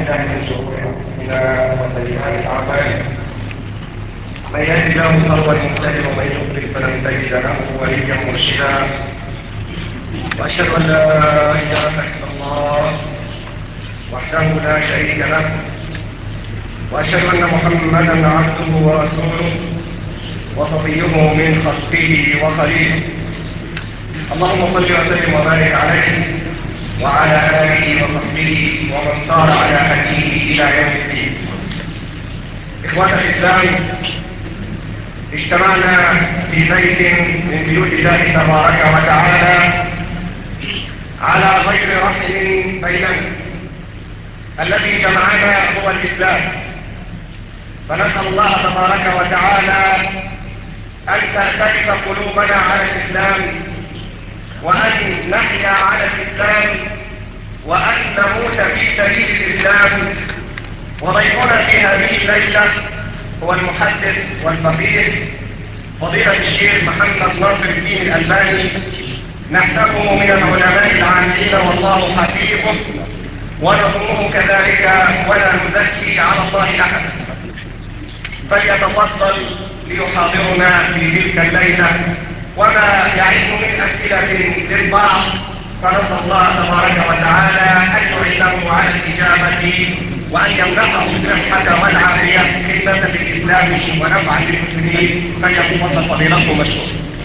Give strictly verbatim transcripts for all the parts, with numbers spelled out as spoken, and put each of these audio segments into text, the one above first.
بالله من شرور أنفسنا وسيئات أعمالنا. من يهد الله فهو المهتدي ومن يضلل فلن تجد له وليا مرشدا. وأشهد أن لا إله إلا الله وحده لا شريك له، وأشهد أن محمدا عبده ورسوله وصفيه من خلقه وخليله. اللهم صل وسلم وبارك عليه وعلى آله وصحبه ومن سار على هديه إلى يوم الدين. إخوة الإسلام، اجتمعنا في بيت من بيوت الله تبارك وتعالى على غير رحم بيننا. الذي جمعنا هو الإسلام، فنسأل الله تبارك وتعالى أن تختلف قلوبنا على الإسلام، وأن نحيا على الإسلام، وأن نموت في سبيل الإسلام. وضيفنا في هذه الليلة هو المحدث والفقيه فضيلة الشيخ محمد ناصر الدين الألباني، نحسبه من العلماء العاملين والله حسيبه، ونظنه كذلك ولا نزكي على الله أحدا. فليتفضل ليحاضرنا في تلك الليلة وما يعد من أسئلة للبعض، فنسأل الله تبارك وتعالى أن يعينه على الإجابة وأن يمنحه الصحة والعافية خدمة للإسلام ونفعا للمسلمين. فليتفضل فضيلته مشكور.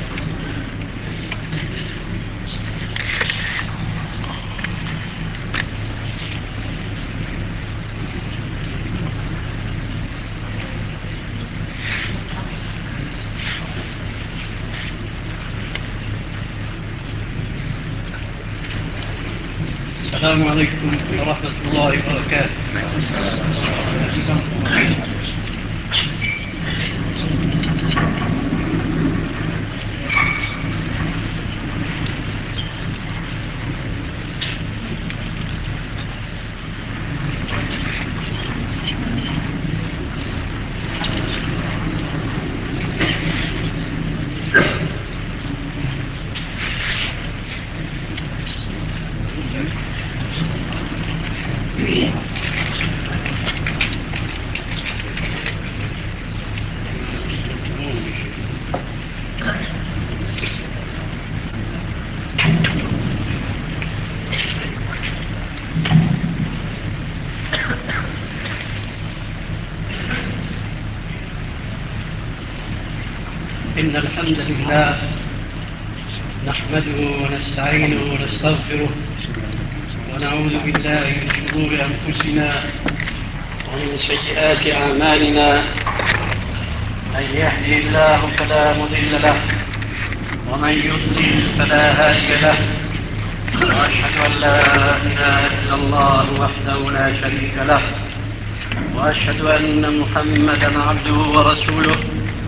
السلام عليكم ورحمة الله وبركاته. إن الحمد لله نحمده ونستعينه ونستغفره ونعوذ بالله من شرور أنفسنا ومن سيئات أعمالنا. من يهده الله فلا مضل له ومن يضلل فلا هادي له، وأشهد أن لا إله إلا الله وحده لا شريك له، وأشهد أن محمدا عبده ورسوله.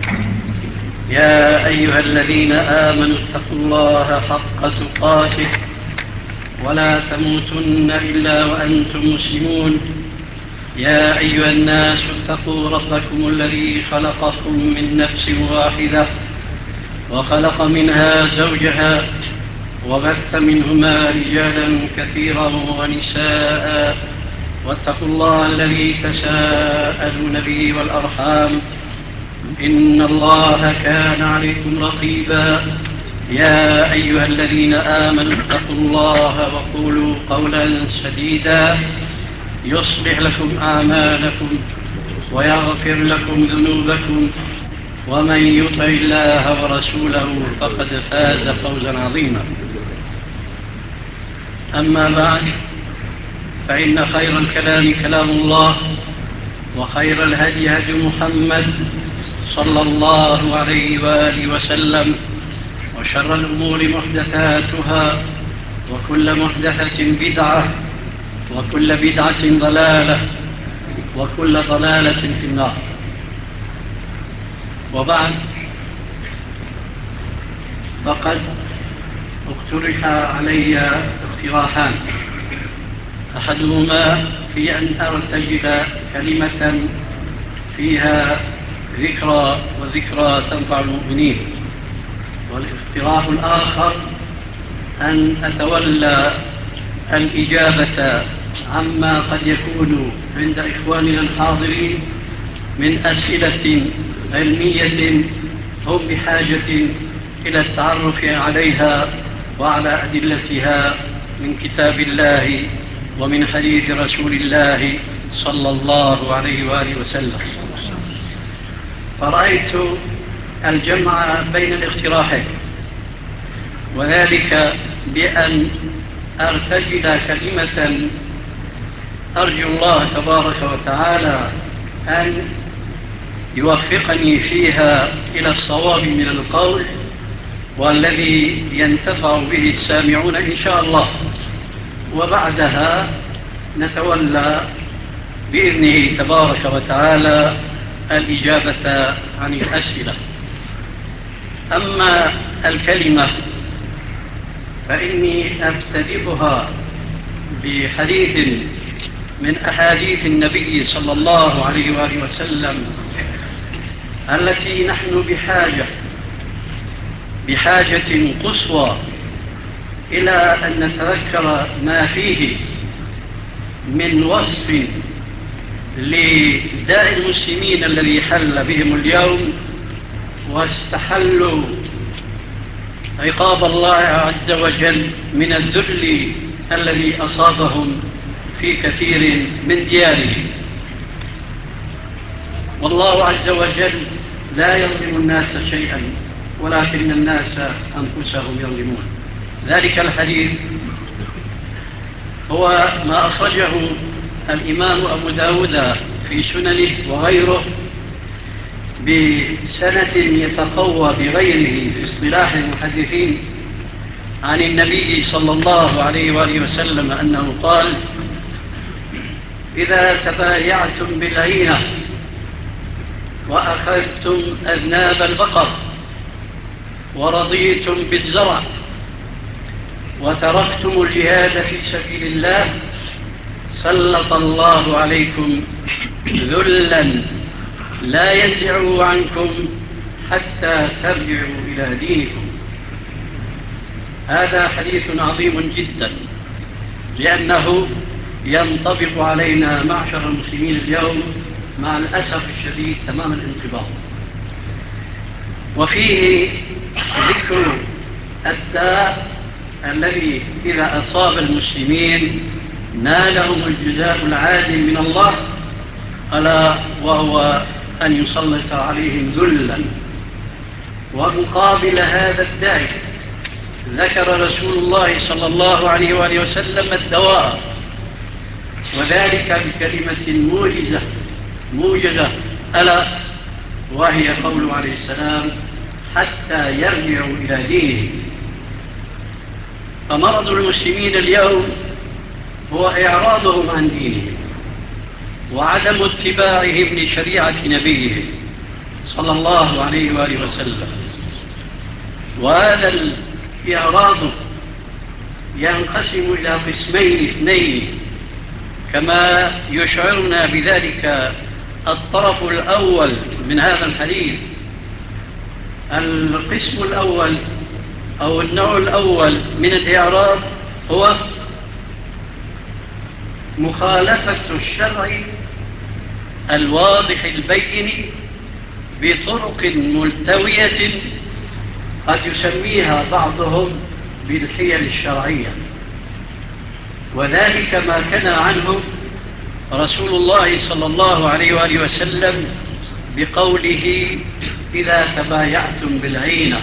يا أيها الذين آمنوا اتقوا الله حق تقاته ولا تموتن إلا وأنتم مسلمون. يا أيها الناس اتقوا ربكم الذي خلقكم من نفس واحدة وخلق منها زوجها وبث منهما رجالا كثيرا ونساء، واتقوا الله الذي تساءلون به والأرحام إن الله كان عليكم رقيبا. يا أيها الذين آمنوا اتقوا الله وقولوا قولا سديدا يصلح لكم أعمالكم ويغفر لكم ذنوبكم، ومن يطع الله ورسوله فقد فاز فوزا عظيما. أما بعد، فإن خير الكلام كلام الله، وخير الهدي هدي محمد صلى الله عليه وآله وسلم، وشر الأمور محدثاتها، وكل محدثة بدعة، وكل بدعة ضلالة، وكل ضلالة في النار. وبعد، فقد اقترح علي اقتراحان، أحدهما في أن أرتجل كلمة فيها ذكرى، وذكرى تنفع المؤمنين، والاقتراح الآخر أن أتولى الإجابة عما قد يكون عند إخواننا الحاضرين من أسئلة علمية هم بحاجة إلى التعرف عليها وعلى أدلتها من كتاب الله ومن حديث رسول الله صلى الله عليه وآله وسلم. فرأيت الجمع بين الاقتراحين، وذلك بأن أرتجل كلمة أرجو الله تبارك وتعالى أن يوفقني فيها إلى الصواب من القول والذي ينتفع به السامعون إن شاء الله، وبعدها نتولى بإذنه تبارك وتعالى الإجابة عن الأسئلة. أما الكلمة فإني أبتدئها بحديث من أحاديث النبي صلى الله عليه وآله وسلم التي نحن بحاجة بحاجة قصوى إلى أن نتذكر ما فيه من وصف لداء المسلمين الذي حل بهم اليوم واستحلوا عقاب الله عز وجل من الذل الذي أصابهم في كثير من ديارهم. والله عز وجل لا يظلم الناس شيئا ولكن الناس أنفسهم يظلمون. ذلك الحديث هو ما أخرجه الإمام أبو داود في سننه وغيره بسنة يتقوى بغيره في اصطلاح المحدثين عن النبي صلى الله عليه وآله وسلم أنه قال: إذا تبايعتم بالعينة وأخذتم أذناب البقر ورضيتم بالزرع وتركتم الجهاد في سبيل الله سلط الله عليكم ذلا لا ينزعه عنكم حتى ترجعوا إلى دينكم. هذا حديث عظيم جدا لأنه ينطبق علينا معشر المسلمين اليوم مع الأسف الشديد تمام الانطباق. وفيه ذكر الداء الذي إذا أصاب المسلمين نالهم الجزاء العادل من الله، ألا وهو أن يسلط عليهم ذلا. ومقابل هذا الداء ذكر رسول الله صلى الله عليه وآله وسلم الدواء، وذلك بكلمة موجزة موجزة ألا وهي قوله عليه السلام: حتى يرجعوا إلى دينه. فمرض المسلمين اليوم هو إعراضهم عن دينهم وعدم اتباعهم لشريعة نبيهم صلى الله عليه وآله وسلم. وهذا الإعراض ينقسم إلى قسمين اثنين كما يشعرنا بذلك الطرف الأول من هذا الحديث. القسم الأول أو النوع الأول من الإعراض هو مخالفة الشرع الواضح البين بطرق ملتوية قد يسميها بعضهم بالحيل الشرعية، وذلك ما كان عنه رسول الله صلى الله عليه وآله وسلم بقوله: إذا تبايعتم بالعينة.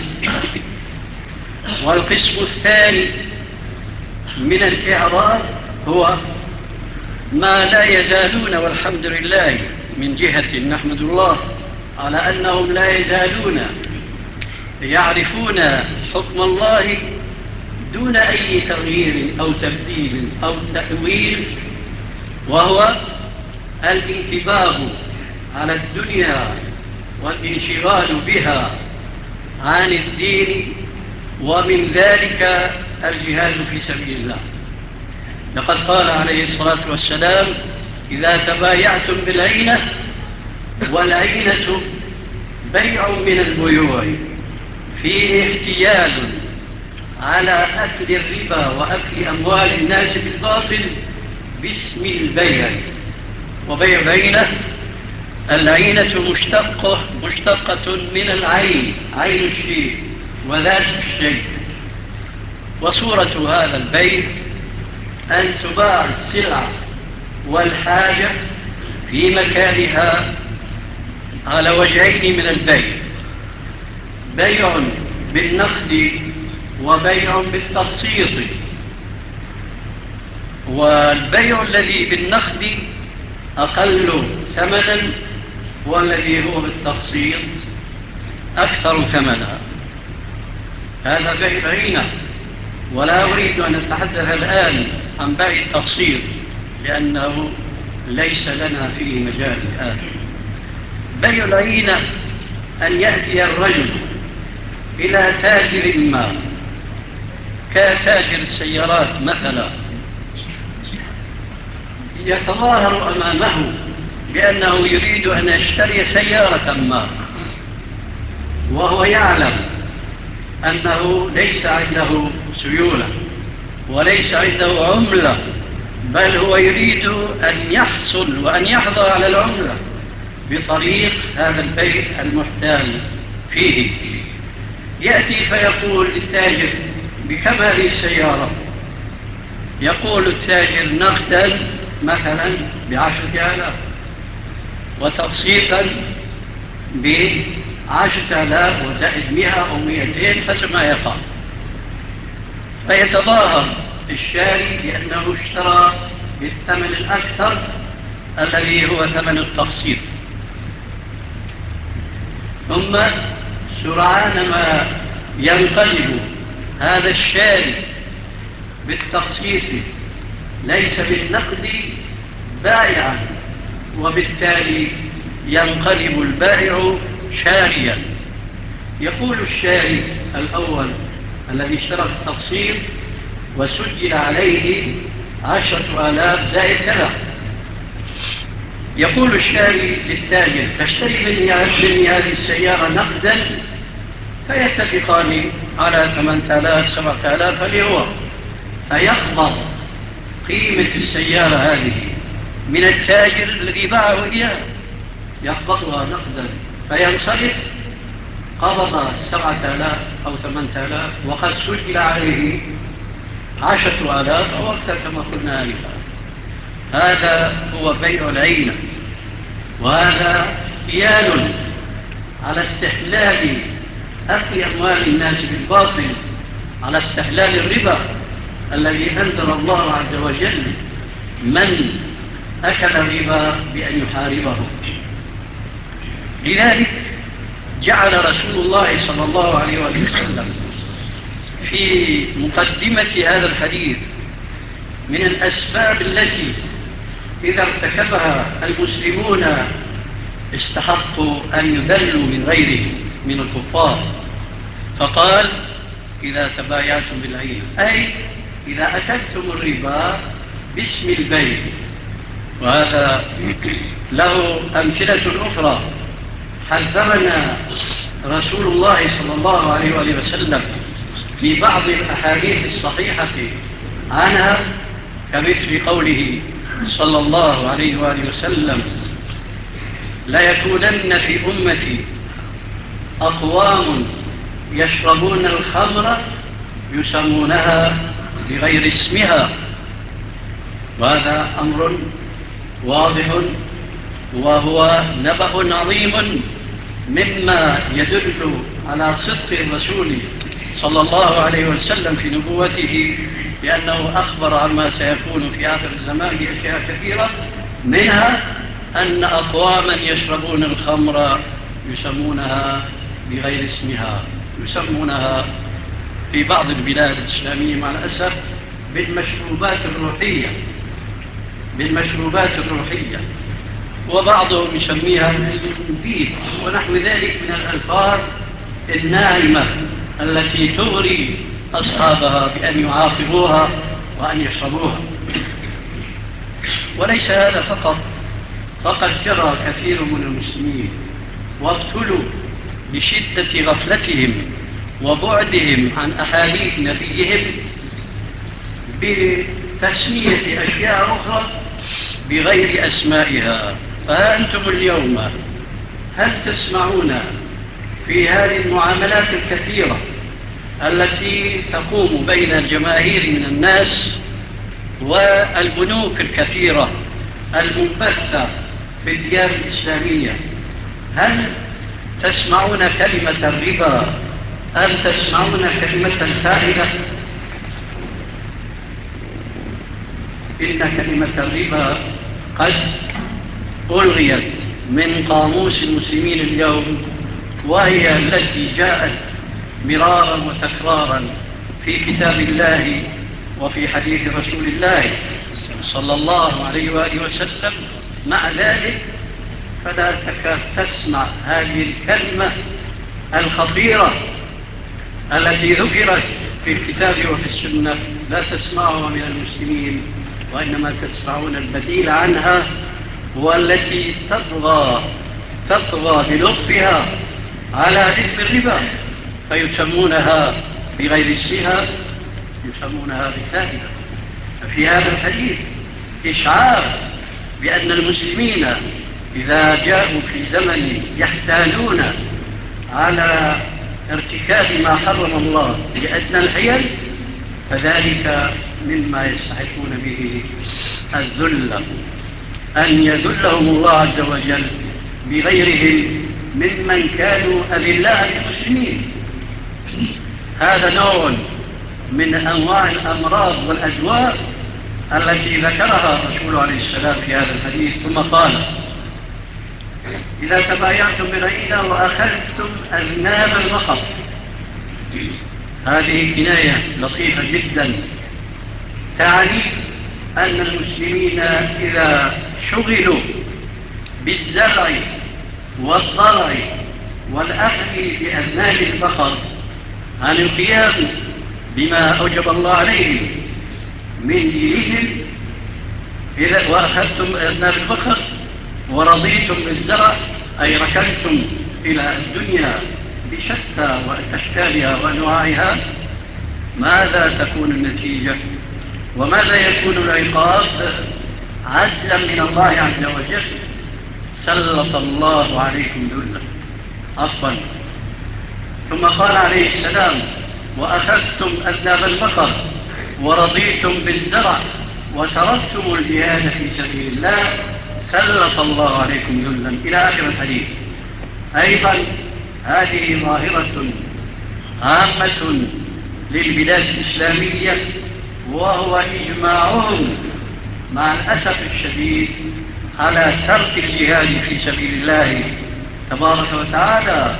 والقسم الثاني من الإعراض هو ما لا يزالون، والحمد لله من جهة نحمد الله على أنهم لا يزالون يعرفون حكم الله دون أي تغيير أو تبديل أو تأويل، وهو الانتباه على الدنيا والانشغال بها عن الدين، ومن ذلك الجهاد في سبيل الله. لقد قال عليه الصلاة والسلام: إذا تبايعتم بالعينة، والعينة بيع من البيوع فيه احتيال على أكل الربا وأكل أموال الناس بالباطل باسم البيع. وبيع العينة، العينة مشتقة مشتقة من العين، عين الشيء وذات الشيء. وصورة هذا البيع أن تباع السلعة والحاجة في مكانها على وجهين من البيع: بيع بالنقد وبيع بالتقسيط. والبيع الذي بالنقد أقل ثمنا، والذي هو بالتقسيط أكثر ثمنا. هذا بيع العينة. ولا أريد أن أتحدث الآن عن بيع التقسيط لأنه ليس لنا فيه مجال الآن. بيع العينة أن يأتي الرجل إلى تاجر ما، كتاجر السيارات مثلا، يتظاهر أمامه بأنه يريد أن يشتري سيارة ما، وهو يعلم أنه ليس عنده سيولة وليس عنده عملة، بل هو يريد أن يحصل وأن يحظى على العملة بطريق هذا البيع المحتال فيه. يأتي فيقول للتاجر: بكم هذه السيارة؟ يقول التاجر: نقدا مثلا بعشرة آلاف، وتقسيطا بعشرة آلاف وزائد مئة أو مئتين حسب ما يقع. فيتظاهر الشاري بأنه اشترى بالثمن الأكثر الذي هو ثمن التقسيط. ثم سرعان ما ينقلب هذا الشاري بالتقسيط ليس بالنقد بائعا، وبالتالي ينقلب البائع شاريا. يقول الشاري الأول الذي اشترى بالتقسيط وسجل عليه عشرة آلاف زائد كذا، يقول الشاري للتاجر: تشتري مني هذه السيارة نقدا؟ فيتفقان على ثمانية آلاف سبعة آلاف اللي هو، فيقبض قيمة السيارة هذه من التاجر الذي باعه إياه، يقبضها نقدا، فينصرف قبض سبعة آلاف أو ثمانية آلاف وقد سجل عليه عشرة آلاف أو أكثر كما قلنا آنفا. هذا هو بيع العينة، وهذا حيال على استحلال أكل أموال الناس بالباطل، على استحلال الربا الذي أنذر الله عز وجل من أكل الربا بأن يحاربه. لذلك جعل رسول الله صلى الله عليه وسلم في مقدمة هذا الحديث من الأسباب التي إذا ارتكبها المسلمون استحقوا أن يذلوا من غيرهم من الكفار، فقال: إذا تبايعتم بالعينة، أي إذا أكلتم الربا باسم البيع. وهذا له أمثلة أخرى حذرنا رسول الله صلى الله عليه وسلم في بعض الأحاديث الصحيحة عنها، كمثل قوله صلى الله عليه وآله وسلم: لا يكونن في أمتي أقوام يشربون الخمر يسمونها بغير اسمها. وهذا أمر واضح، وهو نبأ عظيم مما يدل على صدق الرسول صلى الله عليه وسلم في نبوته، لأنه أخبر عما سيكون في آخر الزمان بأشياء كثيرة، منها أن أقواما يشربون الخمر يسمونها بغير اسمها، يسمونها في بعض البلاد الإسلامية مع الأسف بالمشروبات الروحية بالمشروبات الروحية وبعضهم يسميها بالمبيد ونحو ذلك من الألفاظ الناعمة التي تغري أصحابها بأن يعاقبوها وأن يشربوها. وليس هذا فقط، فقد جرى كثير من المسلمين وابتلوا لشدة غفلتهم وبعدهم عن أحاديث نبيهم تسمية أشياء أخرى بغير أسمائها. فأنتم اليوم هل تسمعون في هذه المعاملات الكثيرة التي تقوم بين الجماهير من الناس والبنوك الكثيرة المنبثة في الديار الإسلامية، هل تسمعون كلمة الربا؟ هل تسمعون كلمة الفائدة؟ إن كلمة الربا قد ألغيت من قاموس المسلمين اليوم، وهي التي جاءت مرارا وتكرارا في كتاب الله وفي حديث رسول الله صلى الله عليه وآله وسلم. مع ذلك فلا تكاد تسمع هذه الكلمة الخطيرة التي ذكرت في الكتاب وفي السنة، لا تسمعها من المسلمين، وإنما تسمعون البديل عنها، والتي تطغى تطغى بلطفها على اسم الربا، فيسمونها بغير اسمها، يسمونها بالفائدة. ففي هذا الحديث إشعار بأن المسلمين إذا جاءوا في زمن يحتالون على ارتكاب ما حرم الله لأدنى الحيل، فذلك مما يستحقون به الذل، أن يذلهم الله عز وجل بغيرهم ممن كانوا أذلاء للمسلمين. هذا نوع من أنواع الأمراض والأدواء التي ذكرها الرسول عليه السلام في هذا الحديث، ثم قال: إذا تبايعتم بالعينة وأخذتم أذناب البقر. هذه كناية لطيفة جدا تعني أن المسلمين إذا شغلوا بالزرع والضرع والأخذ بأذناب البقر عن القيام بما أوجب الله عليهم من دينهم، إذا وأخذتم أذناب البقر ورضيتم بالزرع، أي ركنتم إلى الدنيا بشتى وأشكالها وأنواعها، ماذا تكون النتيجة وماذا يكون العقاب؟ عدلا من الله عز وجل سلط الله عليكم ذلا. عفوا. ثم قال عليه السلام: وأخذتم أذناب البقر ورضيتم بالزرع وتركتم الجهاد في سبيل الله سلط الله عليكم ذلا، إلى آخر الحديث. أيضا هذه ظاهرة عامة للبلاد الإسلامية، وهو إجماعهم مع الأسف الشديد على ترك الجهاد في سبيل الله تبارك وتعالى.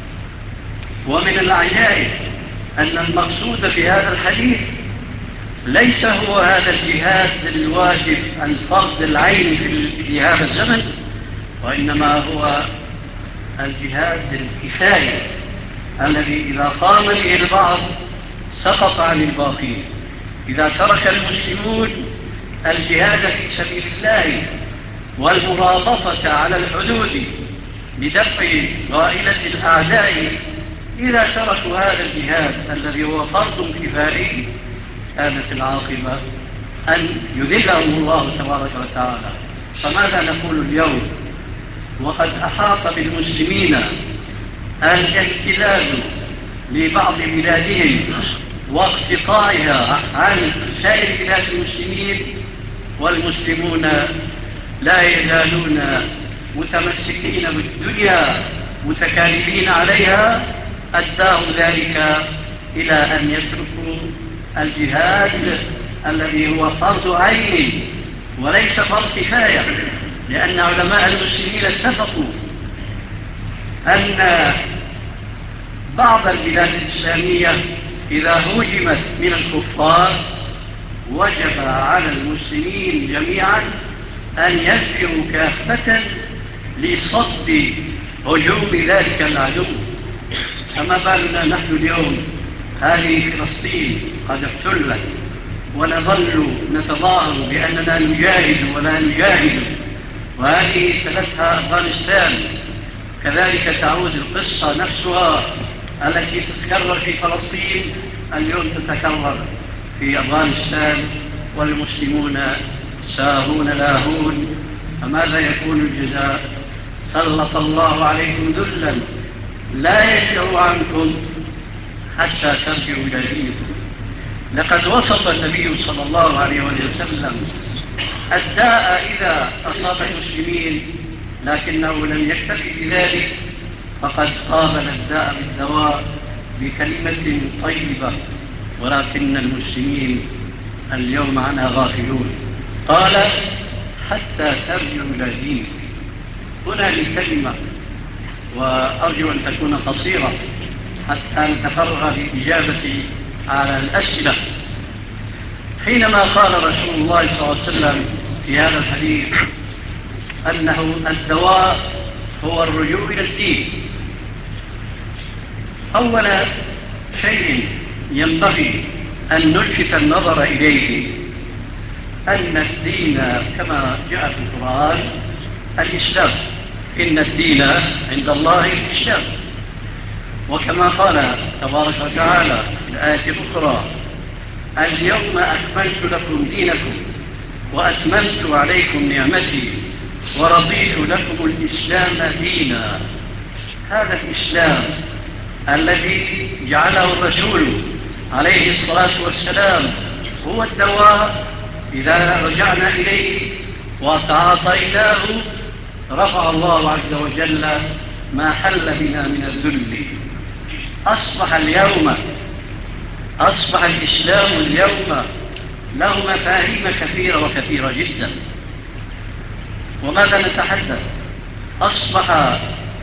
ومن العجائب أن المقصود في هذا الحديث ليس هو هذا الجهاد الواجب الفرض العين في هذا الزمن، وإنما هو الجهاد الكفاية الذي إذا قام به البعض سقط عن الباقين. إذا ترك المسلمون الجهاد في سبيل الله والمرابطة على الحدود لدفع غائلة الأعداء، إذا تركوا هذا الجهاد الذي هو فرض كفائي، كانت العاقبة أن يذلهم الله تبارك وتعالى. فماذا نقول اليوم وقد أحاط بالمسلمين الاحتلال لبعض بلادهم واقتطاعها عن سائر بلاد المسلمين، والمسلمون لا يزالون متمسكين بالدنيا متكالبين عليها؟ أداهم ذلك إلى أن يتركوا الجهاد الذي هو فرض عين وليس فرض كفاية، لأن علماء المسلمين اتفقوا أن بعض البلاد الإسلامية إذا هجمت من الكفار وجب على المسلمين جميعا أن يسيروا كافة لصد هجوم ذلك العدو. فما بالنا نحن اليوم هذه فلسطين قد احتلت ونظل نتظاهر بأننا نجاهد ولا نجاهد، وهذه تلتها أفغانستان. كذلك تعود القصة نفسها التي تتكرر في فلسطين اليوم تتكرر في أفغانستان والمسلمون ساهون لاهون، فماذا يكون الجزاء؟ سلط الله عليكم ذلا لا يرجع عنكم حتى ترجعوا إلى دينكم. لقد وصف النبي صلى الله عليه وسلم الداء إذا أصاب المسلمين، لكنه لم يكتفي بذلك، فقد قابل الداء بالدواء بكلمة طيبة، ولكن المسلمين اليوم عنها غافلون. قال حتى ترجعوا إلى دينكم. هنا الكلمة، وأرجو أن تكون قصيرة حتى نتفرغ للإجابة على الأسئلة. حينما قال رسول الله صلى الله عليه وسلم في هذا الحديث أنه الدواء هو الرجوع إلى الدين، أول شيء ينبغي أن نلفت النظر إليه أن الدين كما جاء في القرآن الإسلام، إن الدين عند الله الإسلام. وكما قال تبارك وتعالى في الآية الأخرى اليوم أكملت لكم دينكم وأتممت عليكم نعمتي ورضيت لكم الإسلام دينا. هذا الإسلام الذي جعله الرسول عليه الصلاة والسلام هو الدواء. إذا رجعنا إليه وتعاطيناه رفع الله عز وجل ما حل بنا من الذل. أصبح اليوم أصبح الإسلام اليوم له مفاهيم كثيرة وكثيرة جدا. وماذا نتحدث؟ أصبح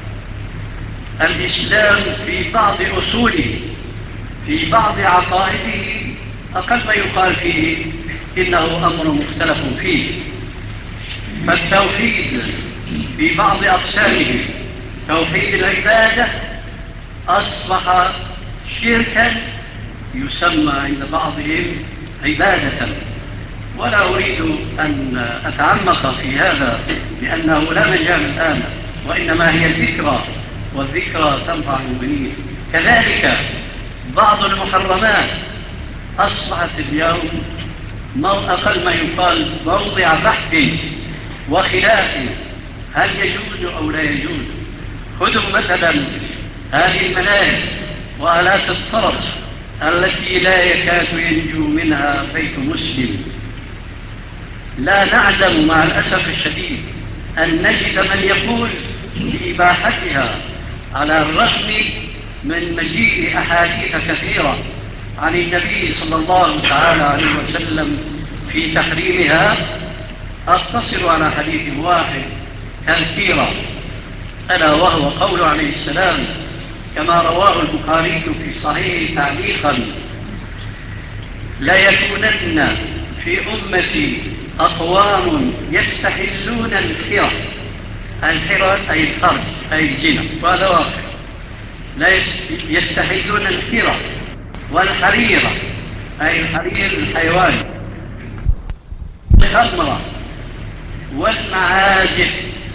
الإسلام في بعض أصوله، في بعض عقائده أقل ما يقال فيه إنه أمر مختلف فيه. فالتوحيد في بعض أقسامه، توحيد العبادة، أصبح شركا يسمى عند بعضهم عبادة. ولا أريد أن أتعمق في هذا لأنه لا مجال الآن، وإنما هي الذكرى، والذكرى تنفع المؤمنين. كذلك بعض المحرمات أصبحت اليوم أقل ما يقال موضع بحث وخلاف، هل يجوز أو لا يجوز. خذوا مثلا هذه الملاهي وآلات الطرب التي لا يكاد ينجو منها بيت مسلم. لا نعلم مع الأسف الشديد أن نجد من يقول بإباحتها على الرغم من مجيء أحاديث كثيرة عن النبي صلى الله تعالى عليه وسلم في تحريمها. أقتصر على حديث واحد تذكيرا، ألا وهو قول عليه السلام كما رواه البخاري في صحيح تعليقا: لا يكونن في أمتي أقوام يستحلون الحرى. الحرى أي الفرج أي الزنا، وهذا واقع. لا يستحلون الحرى والحريرة أي الحرير الحيواني، الخمرة والمعازف.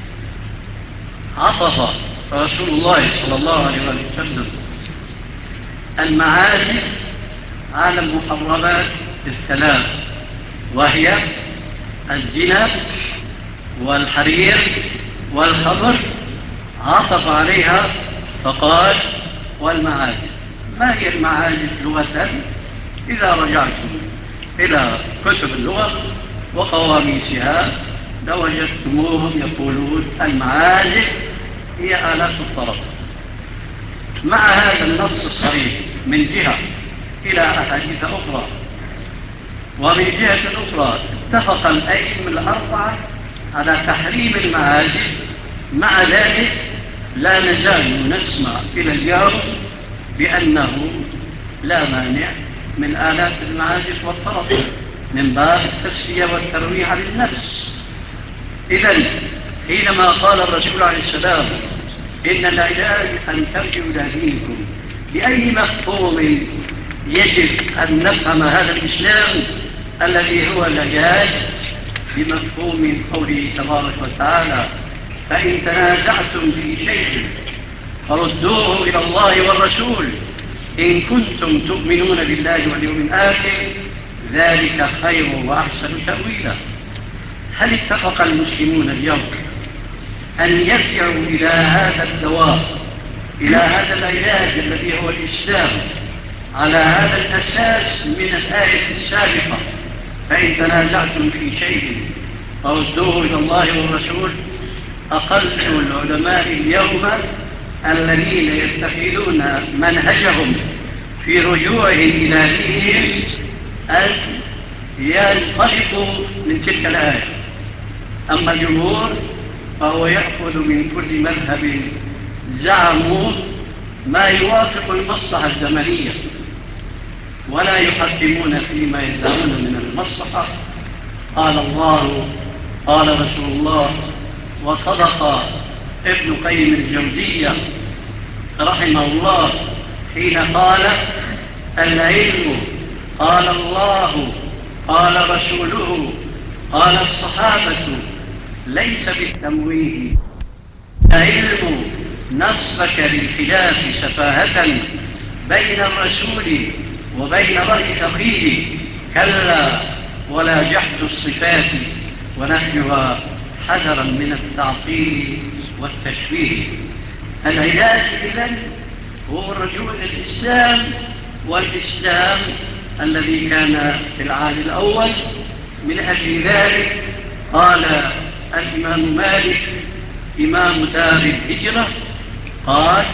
عطف رسول الله صلى الله عليه وسلم المعازف على المحرمات الثلاث، وهي الزنا والحرير والخمر. عطف عليها فقال والمعازف. ما هي المعازف لغة؟ إذا رجعتم إلى كتب اللغة وقواميسها لوجدتموهم يقولون المعازف هي آلات الطرب. مع هذا النص الصريح من جهة إلى أحاديث أخرى، ومن جهة أخرى اتفق الأئمة الأربعة على تحريم المعازف. مع ذلك لا نزال نسمع إلى اليوم بأنه لا مانع من آلات المعازف والطرب من باب التسلية والترويع للنفس. إذن حينما قال الرسول عليه السلام إن العلاج أن ترجعوا إلى دينكم، بأي مفهوم يجب أن نفهم هذا الإسلام الذي هو العلاج؟ بمفهوم قوله تبارك وتعالى: فإن تنازعتم في شيء فردوه إلى الله والرسول إن كنتم تؤمنون بالله واليوم الآخر ذلك خير وأحسن تأويلا. هل اتفق المسلمون اليوم أن يرجعوا إلى هذا الدواء، إلى هذا العلاج الذي هو الإسلام، على هذا الأساس من الآية السابقة: فإن تنازعتم في شيء فردوه إلى الله والرسول؟ أقل العلماء اليوم الذين يتخذون منهجهم في رجوعهم إلى دينهم أن ينطلقوا من تلك الآية. أما الجمهور فهو يأخذ من كل مذهب زعموا ما يوافق المصلحة الزمنية، ولا يحكمون فيما يزعمون من المصلحة. قال الله قال رسول الله. وصدق ابن قيم الجوزية رحمه الله حين قال: العلم قال الله قال رسوله قال الصحابة ليس بالتمويه. العلم نصبك للخلاف سفاهة بين الرسول وبين رأي فقيه، كلا ولا جحد الصفات ونفيها حذرا من التعطيل والتشويه. العلاج إذن هو الرجوع إلى الإسلام، والإسلام الذي كان في العهد الأول. من أجل ذلك قال الإمام مالك إمام دار الهجرة قال: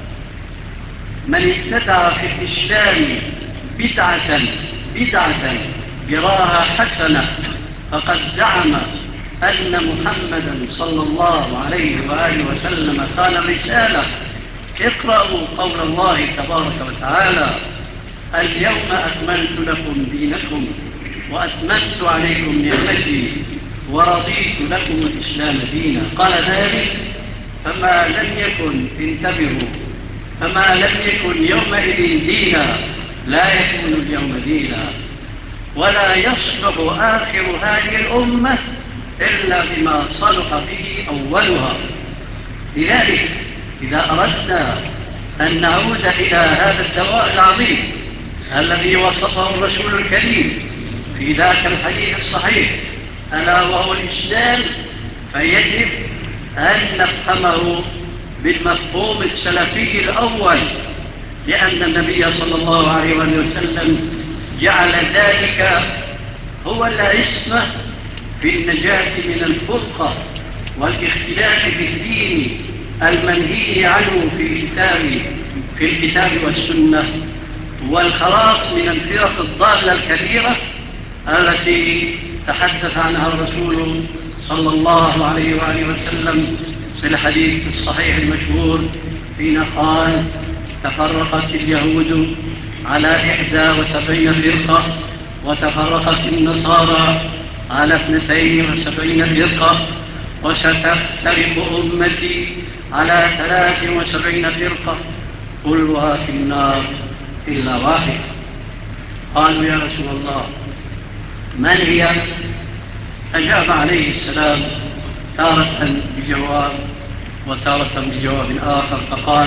من ابتدع في الإسلام بدعة بدعة يراها حسنة فقد زعم أن محمدا صلى الله عليه وآله وسلم قال الرسالة: اقرأوا قول الله تبارك وتعالى: اليوم أكملت لكم دينكم وأتممت عليكم نعمتي ورضيت لكم الإسلام دينا. قال ذلك: فما لم يكن انتبهوا فما لم يكن يومئذ دينا لا يكون اليوم دينا، ولا يصلح آخر هذه الأمة إلا بما صلح به أولها. لذلك إذا أردنا أن نعود إلى هذا الدواء العظيم الذي وصفه الرسول الكريم في ذاك الحديث الصحيح ألا وهو الإسلام، فيجب أن نفهمه بالمفهوم السلفي الأول، لأن النبي صلى الله عليه وسلم جعل ذلك هو العصمة في النجاة من الفرقة والاختلاف في الدين المنهي عنه في الكتاب في الكتاب والسنة، والخلاص من الفرق الضالة الكثيرة التي تحدث عنها الرسول صلى الله عليه وآله وسلم في الحديث الصحيح المشهور حين قال: تفرقت اليهود على إحدى وسبعين فرقة وتفرقت النصارى على اثنتين وسبعين فرقة وستفترق أمتي على ثلاث وسبعين فرقة كلها في النار إلا واحد. قالوا: يا رسول الله من هي؟ أجاب عليه السلام تارة بجواب وتارة بجواب آخر فقال: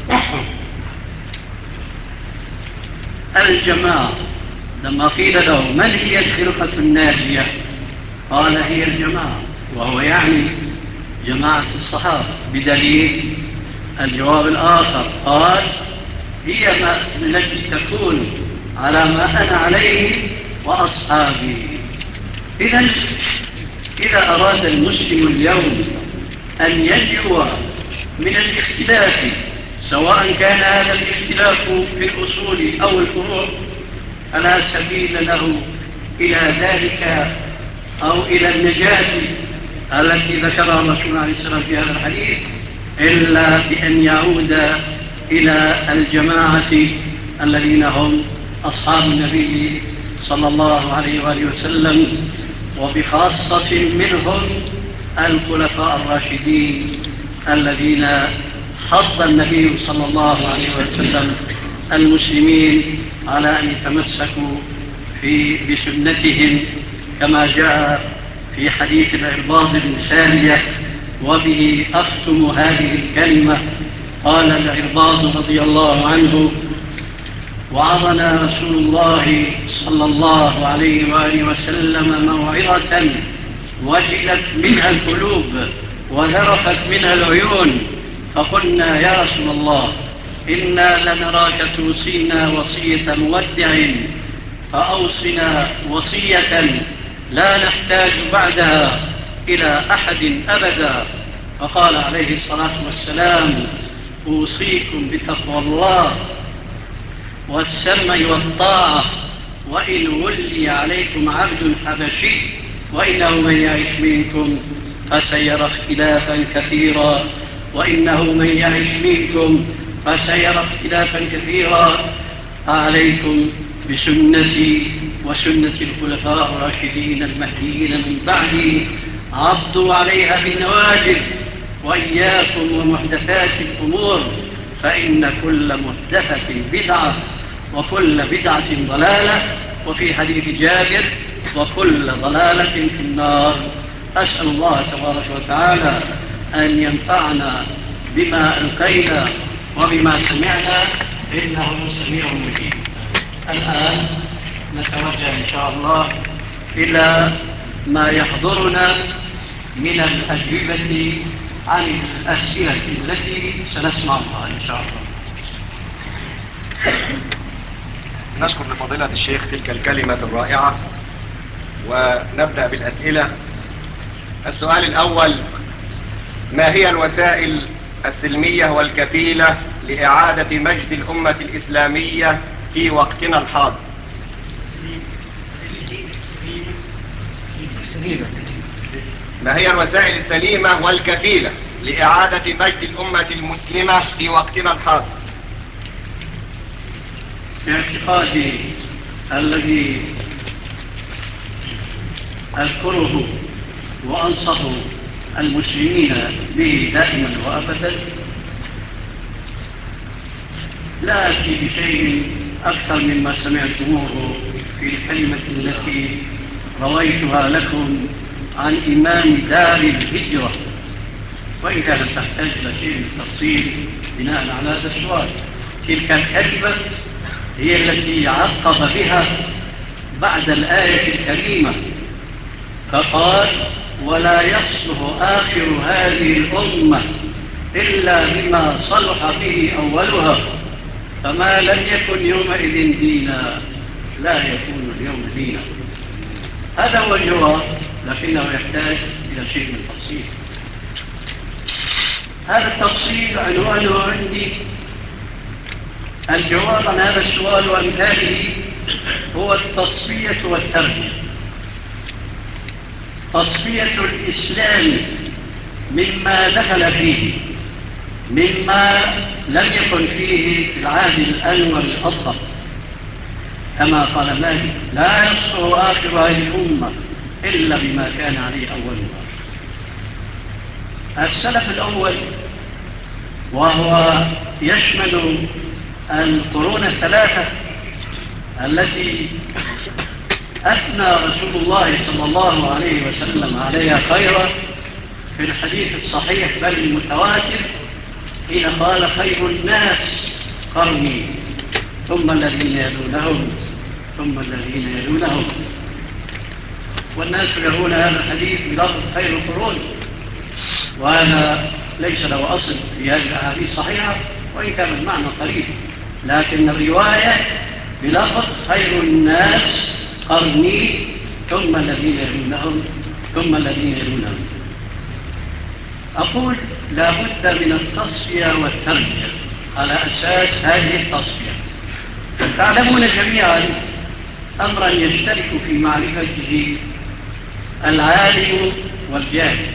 الجماعة. لما قيل له من هي الفرقة الناجية قال: هي الجماعة، وهو يعني جماعة الصحابة. بدليل الجواب الآخر قال: هي ما التي تكون على ما أنا عليه وأصحابي. إذن إذا أراد المسلم اليوم أن ينجو من الاختلاف، سواء كان هذا الاختلاف في الأصول أو الفروع، فلا سبيل له إلى ذلك أو إلى النجاة التي ذكرها الرسول عليه السلام في هذا الحديث إلا بأن يعود إلى الجماعة الذين هم أصحاب النبي صلى الله عليه وآله وسلم، وبخاصة منهم الخلفاء الراشدين الذين حض النبي صلى الله عليه وسلم المسلمين على أن يتمسكوا في بسنتهم، كما جاء في حديث العرباض بن سارية، وبه أختم هذه الكلمة. قال العرباض رضي الله عنه: وعظنا رسول الله صلى الله عليه وآله وسلم موعظة وجلت منها القلوب وذرفت منها العيون، فقلنا يا رسول الله إنا لنراك توصينا وصية مودع، فأوصنا وصية لا نحتاج بعدها إلى أحد أبدا. فقال عليه الصلاة والسلام أوصيكم بتقوى الله والسمع والطاعة، وإن ولي عليكم عبد حبشي وإنه من يعش منكم فسيرى اختلافا كثيرا وإنه من يعش منكم فسيرى اختلافا كثيرا فعليكم بسنتي وسنة الخلفاء الراشدين المهديين من بعدي عضوا عليها بالنواجذ، وإياكم ومحدثات الأمور فإن كل محدثة بدعة وكل بدعة ضلالة، وفي حديث جابر وكل ضلالة في النار. أسأل الله تبارك وتعالى أن ينفعنا بما ألقينا وبما سمعنا إنه سميع مجيب. الآن نتوجه إن شاء الله إلى ما يحضرنا من الأجوبة عن الأسئلة التي سنسمعها إن شاء الله. نشكر لفضيلة الشيخ تلك الكلمة الرائعة، ونبدأ بالأسئلة. السؤال الأول: ما هي الوسائل السلمية والكفيلة لإعادة مجد الأمة الإسلامية في وقتنا الحاضر؟ ما هي الوسائل السليمة والكفيلة لإعادة مجد الأمة المسلمة في وقتنا الحاضر؟ باعتقادي الذي أذكره وأنصح المسلمين به دائما وأبدا، لا أتي بشيء أكثر مما سمعتموه في الكلمة التي رويتها لكم عن إمام دار الهجرة، وإن كانت تحتاج إلى شيء من التفصيل بناء على هذا السؤال. تلك الكلمة هي التي عقب بها بعد الآية الكريمة فقال: ولا يصلح آخر هذه الأمة إلا بما صلح به أولها، فما لم يكن يومئذ دينا لا يكون اليوم دينا. هذا هو الجواب، لكنه يحتاج إلى شيء من التفصيل. هذا التفصيل عنوانه عندي الجواب عن هذا السؤال وأمثاله هو التصفية والتربية. تصفية الإسلام مما دخل فيه، مما لم يكن فيه في العهد الأنور الأفضل، كما قال مالك: لا يصلح آخر هذه الأمة إلا بما كان عليه أولها. السلف الأول، وهو يشمل القرون الثلاثة التي أثنى رسول الله صلى الله عليه وسلم عليها خيرا في الحديث الصحيح بل المتواتر، حين قال: خير الناس قرني ثم الذين يلونهم ثم الذين يلونهم. والناس يرون هذا الحديث بلفظ خير القرون، وهذا ليس له أصل في هذه الأحاديث الصحيحة، وإن كان المعنى قريب، لكن الرواية بلفظ خير الناس قرني ثم الذين يلونهم ثم الذين يلونهم. أقول لا بد من التصفية والتربية على أساس هذه التصفية. تعلمون جميعا أمرا يشترك في معرفته العالم والجاهل،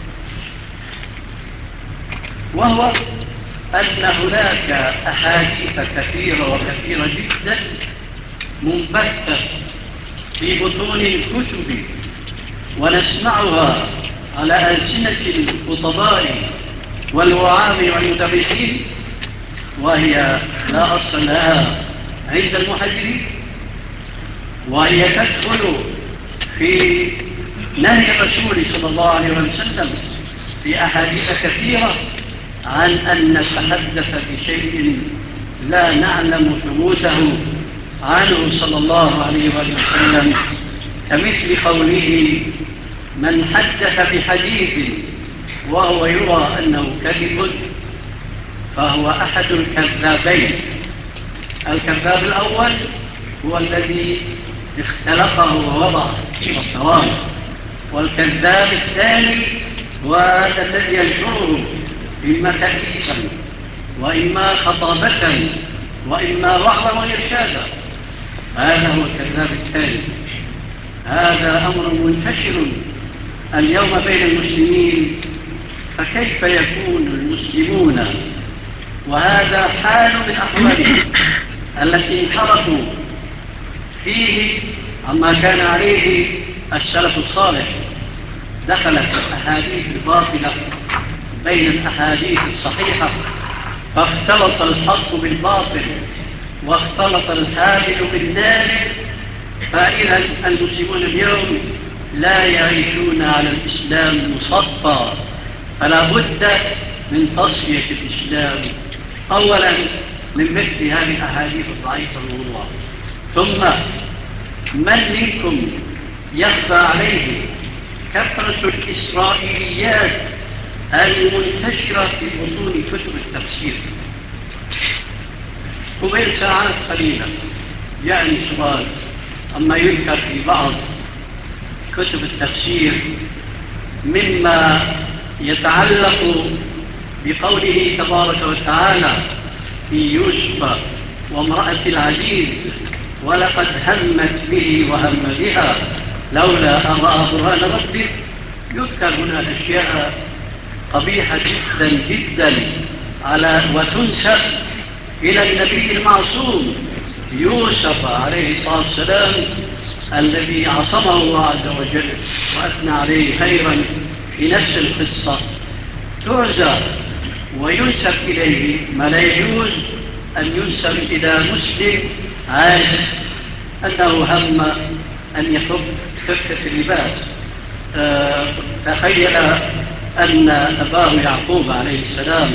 وهو أن هناك أحاديث كثيرة وكثيرة جدا منبثة في بطون الكتب ونسمعها على ألسنة الخطباء والوعام والمدرسين، وهي لا أصل لها عند المحدثين، وهي تدخل في نهي الرسول صلى الله عليه وسلم في أحاديث كثيرة عن أن نتحدث بشيء لا نعلم ثبوته عنه صلى الله عليه وسلم كمثل قوله: من حدث بحديث وهو يرى أنه كذب فهو أحد الكذابين. الكذاب الأول هو الذي اختلقه ووضع الصواب، والكذاب الثاني هو الذي ينشره إما تأليفا وإما خطابة وإما وعظا وإرشادا. هذا هو الكذاب الثاني. هذا أمر منتشر اليوم بين المسلمين، فكيف يكون المسلمون وهذا حال من أحوالهم التي انحرفوا فيه عما كان عليه السلف الصالح؟ دخلت الأحاديث الباطلة بين الأحاديث الصحيحة، فاختلط الحق بالباطل واختلط الحامل بالنابل. فإذا المسلمون اليوم لا يعيشون على الإسلام مصفى، فلا بد من تصفية الإسلام أولا من مثل هذه الأحاديث الضعيفة الموضوعة. ثم من منكم يخفى عليه كثرة الإسرائيليات المنتشرة في بطون كتب التفسير؟ قبل ساعات قليلة يعني سؤال أما يذكر في بعض كتب التفسير مما يتعلق بقوله تبارك وتعالى في يوسف وامرأة العزيز: ولقد همت به وهم بها لولا أن رأى برهان ربه. يذكر هنا أشياء قبيحة جدا جدا على وتنسب إلى النبي المعصوم يوسف عليه الصلاة والسلام الذي عصمه الله عز وجل وأثنى عليه خيرا في نفس القصة. تعزى وينسب إليه ما لا يجوز أن ينسب إلى مسلم عارف أنه هم أن يفك فكة اللباس. أه تخيل أن أباه يعقوب عليه السلام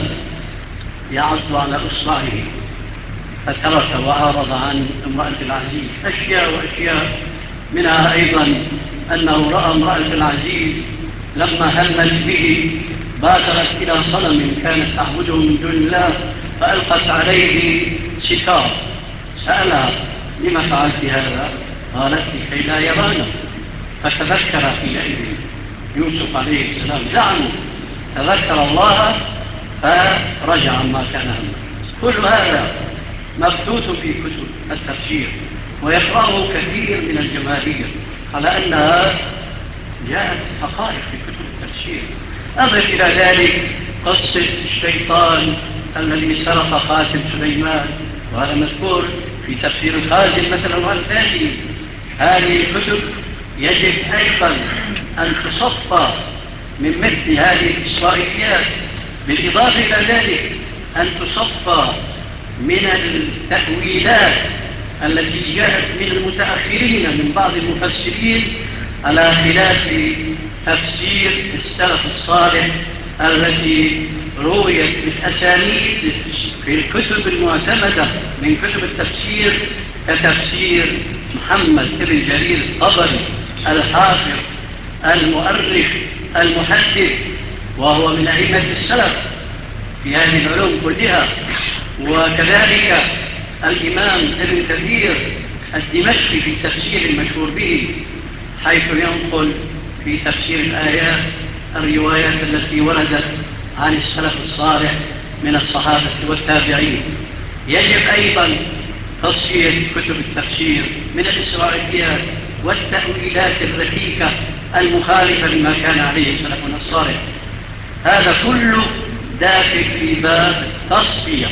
يعض على إصبعه فترك وأعرض عن امرأة العزيز. أشياء وأشياء منها أيضا أنه رأى امرأة العزيز لما همت به بادرت إلى صنم كانت تعبده من دون الله فألقت عليه ستار. سألها: لما فعلت هذا؟ قالت: لكي لا يرانا. فتذكر حينئذ يوسف عليه السلام زعمه، تذكر الله فرجع عما كان همه. كل هذا مبثوث في كتب التفسير ويقرأه كثير من الجماهير على أنها جاءت حقائق في كتب التفسير. أضف إلى ذلك قصة الشيطان الذي سرق خاتم سليمان، وهذا مذكور في تفسير الخازن مثلا وأمثاله. هذه الكتب يجب أيضا أن تصفى من مثل هذه الإسرائيليات، بالإضافة إلى ذلك أن تصفى من التأويلات التي جاءت من المتأخرين من بعض المفسرين على خلاف تفسير السلف الصالح التي رويت بالأسانيد في الكتب المعتمدة من كتب التفسير، كتفسير محمد بن جرير الطبري الحافظ المؤرخ المحدث، وهو من أئمة السلف في هذه العلوم كلها. وكذلك الإمام ابن كثير الدمشقي في التفسير المشهور به، حيث ينقل في تفسير الآيات الروايات التي وردت عن السلف الصالح من الصحابة والتابعين. يجب أيضا تصفية كتب التفسير من الإسرائيليات والتأويلات الركيكة المخالفة لما كان عليه سلفنا الصالح. هذا كله داخل في باب تصفية.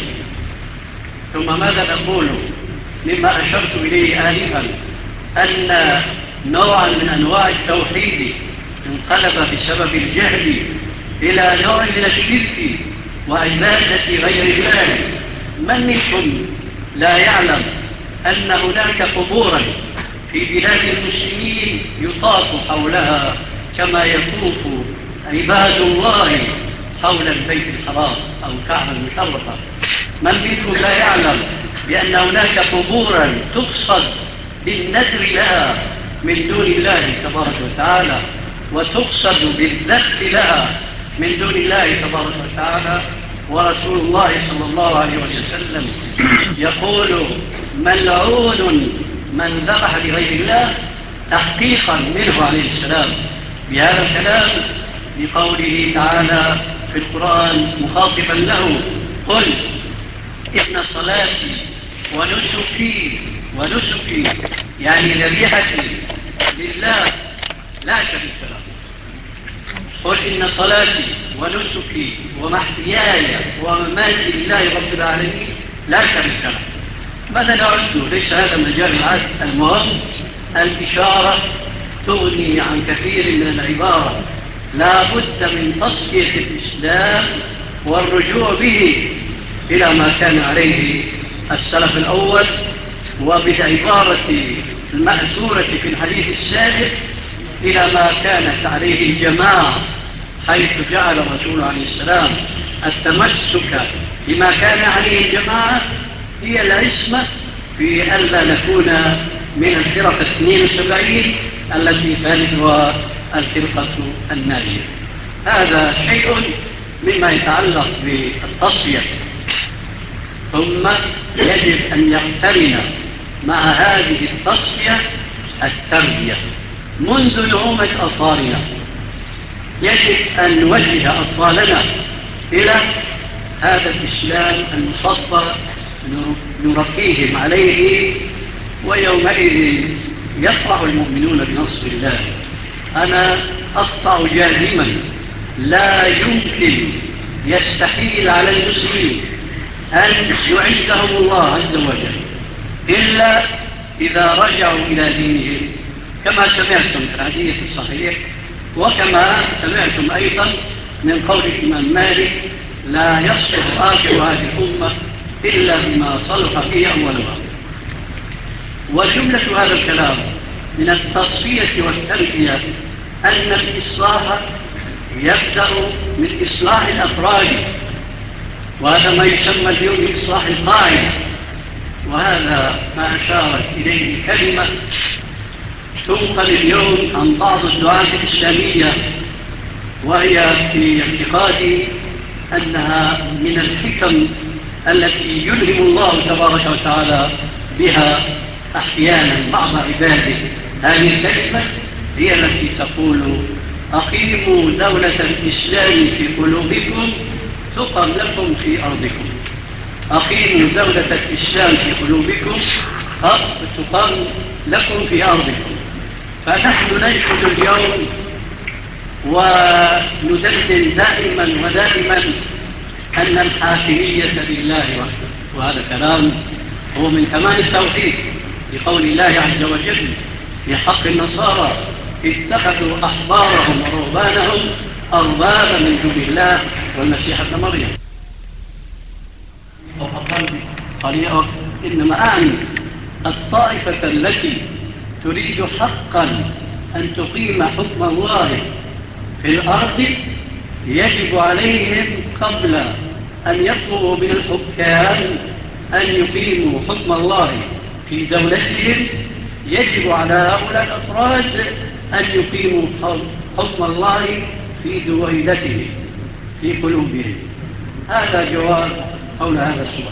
ثم ماذا نقول مما أشرت إليه آنفا، أن نوعا من أنواع التوحيد انقلب بسبب الجهل إلى نوع من الشرك وعبادة غير الله. من منكم لا يعلم أن هناك قبورا في بلاد المسلمين يطاف حولها كما يطوف عباد الله حول البيت الحرام أو كعبة المشرفة؟ من منكم لا يعلم بأن هناك قبورا تقصد بالنذر لها من دون الله تبارك وتعالى، وتقصد بالذبح لها من دون الله تبارك وتعالى. ورسول الله صلى الله عليه وسلم يقول: ملعون من ذبح لغير الله، تحقيقا منه عليه السلام بهذا الكلام بقوله تعالى في القرآن مخاطبا له: قل إن صلاتي ونسكي ونسكي يعني ذبيحتي لله لا شريك له. قل إن صلاتي ونسكي ومحياي ومماتي لله رب العالمين لا شريك له. ماذا نعد؟ ليس هذا مجال العد. المهم الإشارة تغني عن كثير من العبارة. لا بد من تصفية الإسلام والرجوع به إلى ما كان عليه السلف الأول، وبالعبارة المأثورة في الحديث السابق إلى ما كانت عليه الجماعة، حيث جعل الرسول عليه السلام التمسك بما كان عليه الجماعة هي العصمة في ألا نكون من الفرقة اثنين وسبعين التي ثالثها الفرقة الناجية. هذا شيء مما يتعلق بالتصفية. ثم يجب أن يقترن مع هذه التصفية التربية منذ نعومة أطفالنا. يجب أن نوجه أطفالنا إلى هذا الإسلام المصفى نربيهم عليه، ويومئذ يفرح المؤمنون بنصر الله. أنا أقطع جازما لا يمكن يستحيل على المسلمين أن يعزهم الله عز وجل إلا إذا رجعوا إلى دينهم، كما سمعتم في الحديث الصحيح، وكما سمعتم أيضا من قول الإمام مالك: لا يصلح آخر هذه الأمة إلا بما صلح به أولها. وجملة هذا الكلام من التصفية والتربية أن الإصلاح يبدأ من إصلاح الأفراد، وهذا ما يسمى اليوم بإصلاح القاعدة. وهذا ما أشارت إليه كلمة تنقل اليوم عن بعض الدعاة الإسلامية، وهي في اعتقادي أنها من الحكم التي يلهم الله تبارك وتعالى بها أحيانا بعض عباده. هذه الكلمة هي التي تقول: أقيموا دولة الإسلام في قلوبكم تقم لكم في أرضكم. أقيموا دولة الإسلام في قلوبكم تقم لكم في أرضكم. فنحن ننشد اليوم وندندن دائما ودائما أن الحاكمية لله وحده، وهذا كلام هو من كمال التوحيد، بقول الله عز وجل في حق النصارى: اتخذوا أحبارهم ورهبانهم أربابا من دون الله والمسيح ابن مريم. قليلا إنما أعني الطائفة التي تريد حقا أن تقيم حكم الله في الأرض، يجب عليهم قبل أن يطلبوا من الحكام أن يقيموا حكم الله في دولتهم، يجب على هؤلاء الأفراد أن يقيموا حكم الله في دويلتهم في قلوبهم. هذا جواب حول هذا السؤال.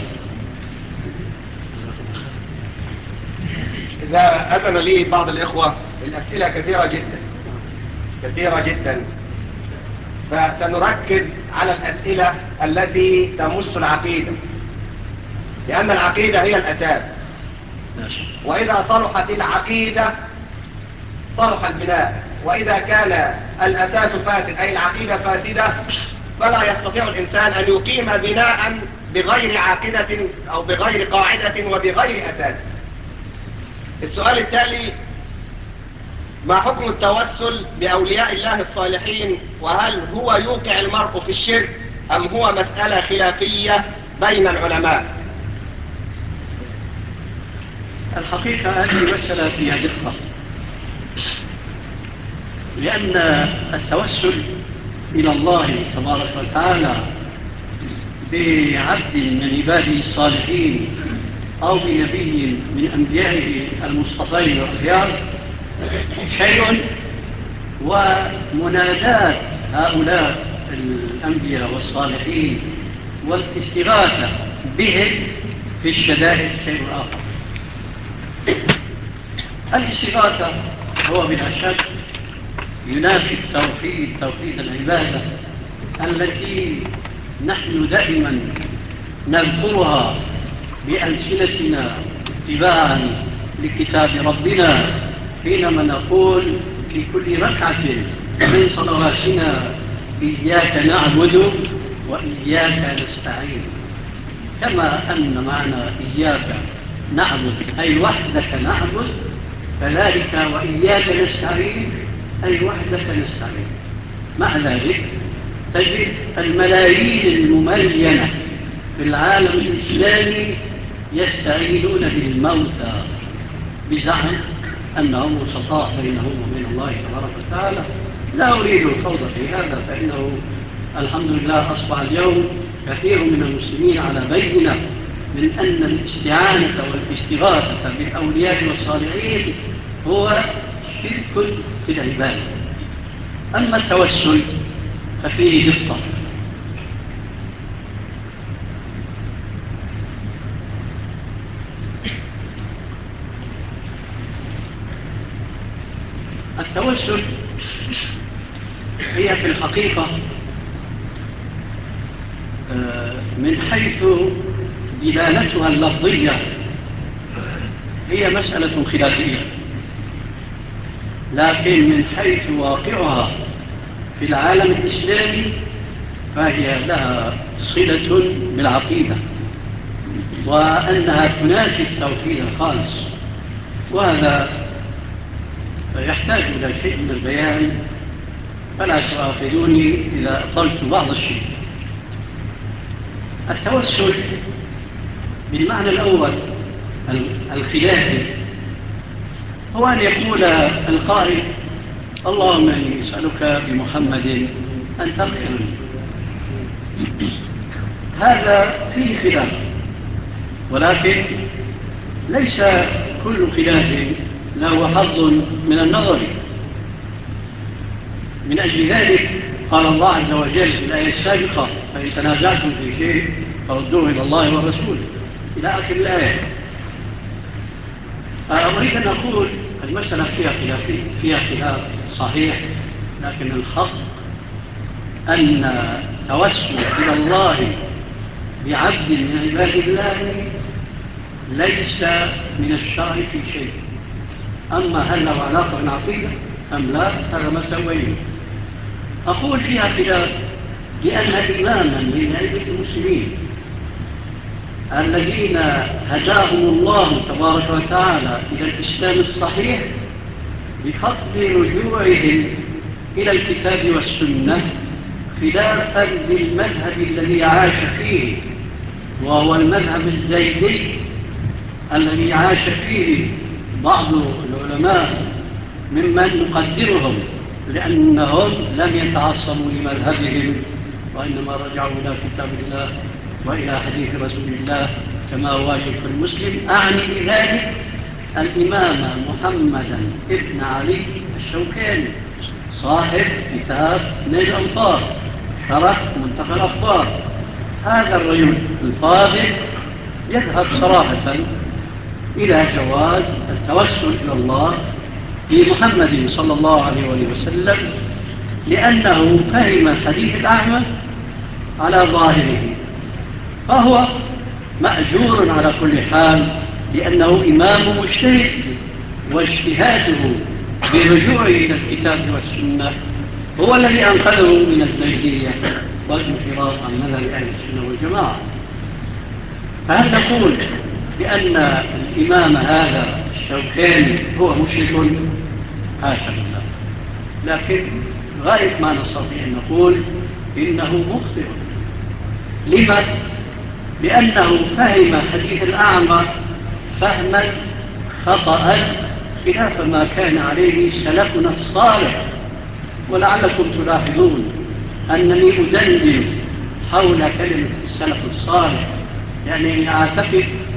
إذا أذن لي بعض الإخوة، الأسئلة كثيرة جدا كثيرة جدا، فسنركز على الأسئلة التي تمس العقيدة، لأن العقيدة هي الأساس، وإذا صلحت العقيدة صلح البناء، وإذا كان الأساس فاسد أي العقيدة فاسدة فلا يستطيع الإنسان أن يقيم بناء بغير عقيدة أو بغير قاعدة وبغير أساس. السؤال التالي: ما حكم التوسل بأولياء الله الصالحين، وهل هو يوقع المرء في الشرك أم هو مسألة خلافية بين العلماء؟ الحقيقة هذه مسألة فيها دقة، لأن التوسل إلى الله تبارك وتعالى بعبد من عباده الصالحين أو بنبي من أنبيائه المصطفين والخيار شيء، ومنادات هؤلاء الأنبياء والصالحين والاستغاثة بهم في الشدائد شيء آخر. الاستغاثة هو بلا شك ينافي التوحيد، توحيد العبادة التي نحن دائما نذكرها بألسنتنا اتباعا لكتاب ربنا حينما نقول في كل ركعة من صلواتنا إياك نعبد وإياك نستعين. كما أن معنى إياك نعبد أي وحدك نعبد، كذلك وإياك نستعين أي وحدك نستعين. مع ذلك تجد الملايين المملينة في العالم الإسلامي يستعينون بالموتى بزعم أنهم وسطاء بينهم وبين الله تبارك وتعالى. لا أريد الخوض في هذا، فإنه الحمد لله أصبح اليوم كثير من المسلمين على بيننا من أن الاستعانة والاستغاثة بالأولياء والصالحين هو شرك في العبادة. أما التوسل ففيه دقة. التوسل هي في الحقيقة من حيث دلالتها اللفظية هي مسألة خلافية، لكن من حيث واقعها في العالم الإسلامي فهي لها صلة بالعقيدة، وأنها تنافي التوحيد الخالص. وهذا يحتاج إلى شيء من البيان، فلا تؤاخذوني إذا أطلت بعض الشيء. التوسل بالمعنى الأول الخلافي هو أن يقول القائل اللهم إني أسألك بمحمد أن تغفر لي. هذا فيه خلاف، ولكن ليس كل خلاف له حظ من النظر. من أجل ذلك قال الله عز وجل في الآية السابقة فإن تنازعتم في شيء فردوه إلى الله والرسول إلى آخر الآية. أريد أن أقول المسألة فيها خلاف فيها خلاف صحيح، لكن الحق أن توسل إلى الله بعبد من عباد الله ليس من الشرع في شيء. أما هل له علاقة بالعقيدة أم لا، هذا ما سويه. أقول فيها خلاف لأن إماما من أئمة المسلمين الذين هداهم الله تبارك وتعالى إلى الإسلام الصحيح بفضل رجوعهم إلى الكتاب والسنة خلافا للمذهب الذي عاش فيه، وهو المذهب الزيدي الذي عاش فيه بعض العلماء ممن نقدرهم لأنهم لم يتعصبوا لمذهبهم، وإنما رجعوا إلى كتاب الله وإلى حديث رسول الله كما واجب في المسلم. أعني بذلك الإمام محمدا ابن علي الشوكاني صاحب كتاب نيل الأوطار شرح منتقى الأخبار. هذا الرجل الفاضل يذهب صراحة إلى جواز التوسل إلى الله بمحمد صلى الله عليه وسلم، لأنه فهم حديث الأعمى على ظاهره، فهو مأجور على كل حال لأنه إمام مجتهد، واجتهاده برجوعه إلى الكتاب والسنة هو الذي أنقذه من الزيدية والانحراف عن مذهب أهل السنة والجماعة. فهل نقول بأن الإمام هذا الشوكاني هو مشرك؟ حاشا لله، لكن غاية ما نستطيع أن نقول إنه مخطئ. لما؟ لأنه فهم حديث الأعمى فهما خطأ خلاف ما كان عليه سلفنا الصالح. ولعلكم تلاحظون أنني أدندن حول كلمة السلف الصالح، يعني أعتقد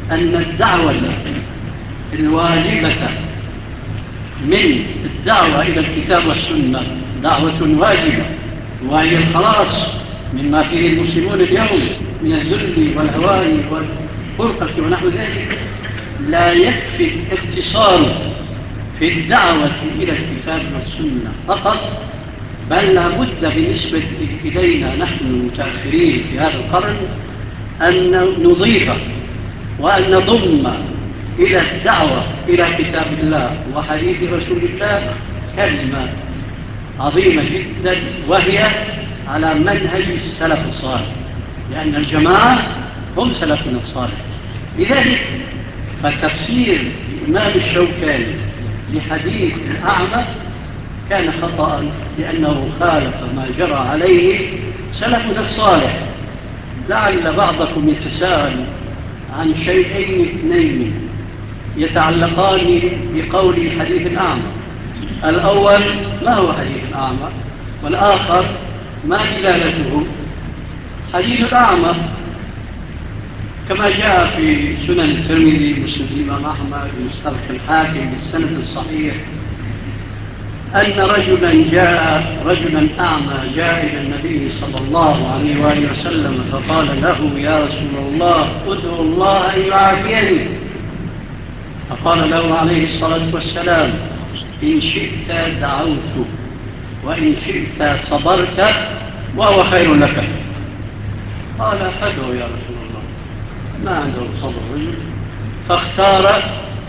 أن الدعوة الواجبة من الدعوة إلى الكتاب والسنة دعوة واجبة، وهي الخلاص مما فيه المسلمون اليوم من الذل والهوان والفرقة ونحو ذلك. لا يكفي الاتصال في الدعوة إلى الكتاب والسنة فقط، بل لا بد بالنسبة إلينا نحن المتأخرين في هذا القرن أن نضيف وأن نضم إلى الدعوة إلى كتاب الله وحديث رسول الله كلمة عظيمة جدا، وهي على منهج السلف الصالح، لأن الجماعة هم سلفنا الصالح. لذلك فتفسير الإمام الشوكاني لحديث الأعمى كان خطأ، لأنه خالف ما جرى عليه سلفنا الصالح. لعل بعضكم يتساءل عن شيئين اثنين يتعلقان بقول حديث الأعمى. الأول ما هو حديث الأعمى، والآخر ما دلالته. حديث الأعمى كما جاء في سنن الترمذي مسند الإمام أحمد مستدرك الحاكم بالسند الصحيح أن رجلا جاء رجلا أعمى جاء إلى النبي صلى الله عليه وآله وسلم فقال له: يا رسول الله ادعو الله أن يعافيني. فقال له عليه الصلاة والسلام: إن شئت دعوت وإن شئت صبرت وهو خير لك. قال: فادعو يا رسول الله. ما عنده صبر، فاختار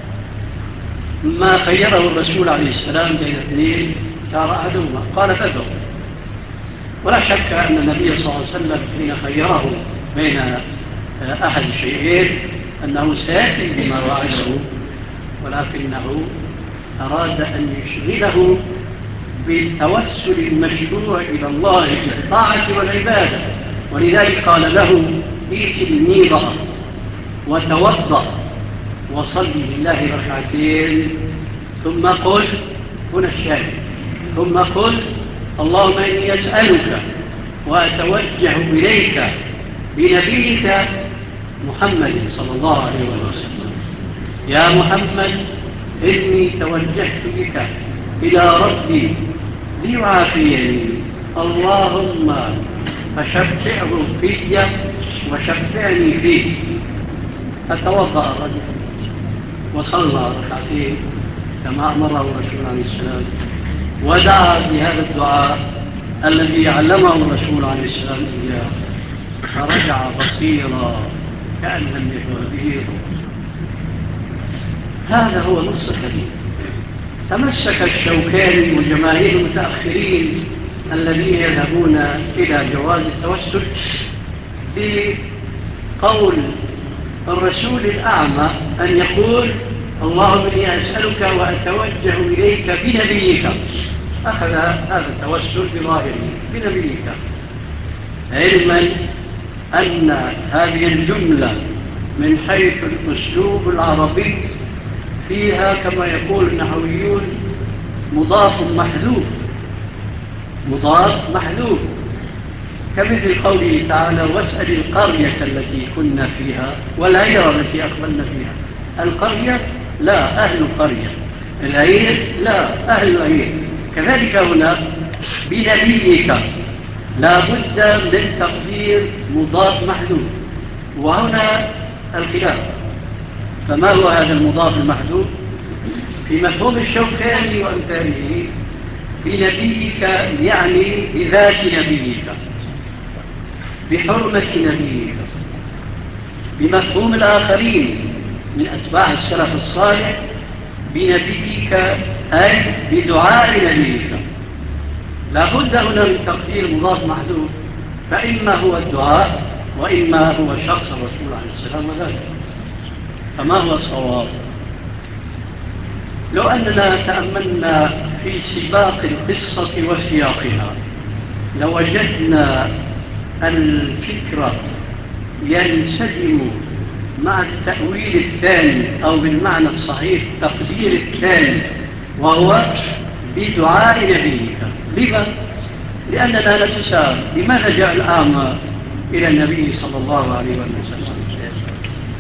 ما خيره الرسول عليه السلام بين اثنين، اختار أحدهما، قال: فادعو. ولا شك أن النبي صلى الله عليه وسلم حين خيره بين أحد الشيئين أنه سيأتي بما وعده، ولكنه أراد أن يشغله بالتوسل المشروع إلى الله بالطاعة والعبادة. ولذلك قال له: ائت الميضة وتوضأ وصلي لله ركعتين ثم قل، هنا الشاهد، ثم قل: اللهم إني أسألك وأتوجه إليك بنبيك محمد صلى الله عليه وسلم. يا محمد إني توجهت بك إلى ربي ليعافيني، اللهم فشفعه في وشفعني فيه. فتوضأ الرجل وصلى ركعتين كما أمره الرسول عليه السلام، ودعا بهذا الدعاء الذي علمه الرسول عليه السلام إياه، فرجع بصيرا كأن لم يكن به. هذا هو نص الحديث. تمسك الشوكاني وجماهير المتأخرين الذين يذهبون إلى جواز التوسل بقول الرسول الأعمى أن يقول: اللهم إني أسألك وأتوجه إليك بنبيك. أخذ هذا التوسل بظاهره بنبيك، علما أن هذه الجملة من حيث الأسلوب العربي فيها كما يقول النحويون مضاف محذوف، مضاف محذوف، كمثل قوله تعالى: واسأل القرية التي كنا فيها والعير التي أقبلنا فيها. القرية لا أهل القرية، العير لا أهل العير. كذلك هنا بنبيك لا بد من تقدير مضاف محذوف، وهنا الخلاف. فما هو هذا المضاف المحذوف؟ في مفهوم الشوكاني وأمثاله بنبيك يعني بذات نبيك، بحرمة نبيك. بمفهوم الآخرين من أتباع السلف الصالح بنبيك أي بدعاء نبيك. لا بد هنا من تقدير مضاف محذوف، فإما هو الدعاء وإما هو شخص الرسول عليه السلام وذلك. فما هو الصواب؟ لو أننا تأملنا في سباق القصة وسياقها لوجدنا الفكرة ينسجم مع التأويل الثاني أو بالمعنى الصحيح التقدير الثاني، وهو بدعاء نبيك. لما؟ لأننا نتساءل لماذا جاء الأعمى إلى النبي صلى الله عليه وسلم؟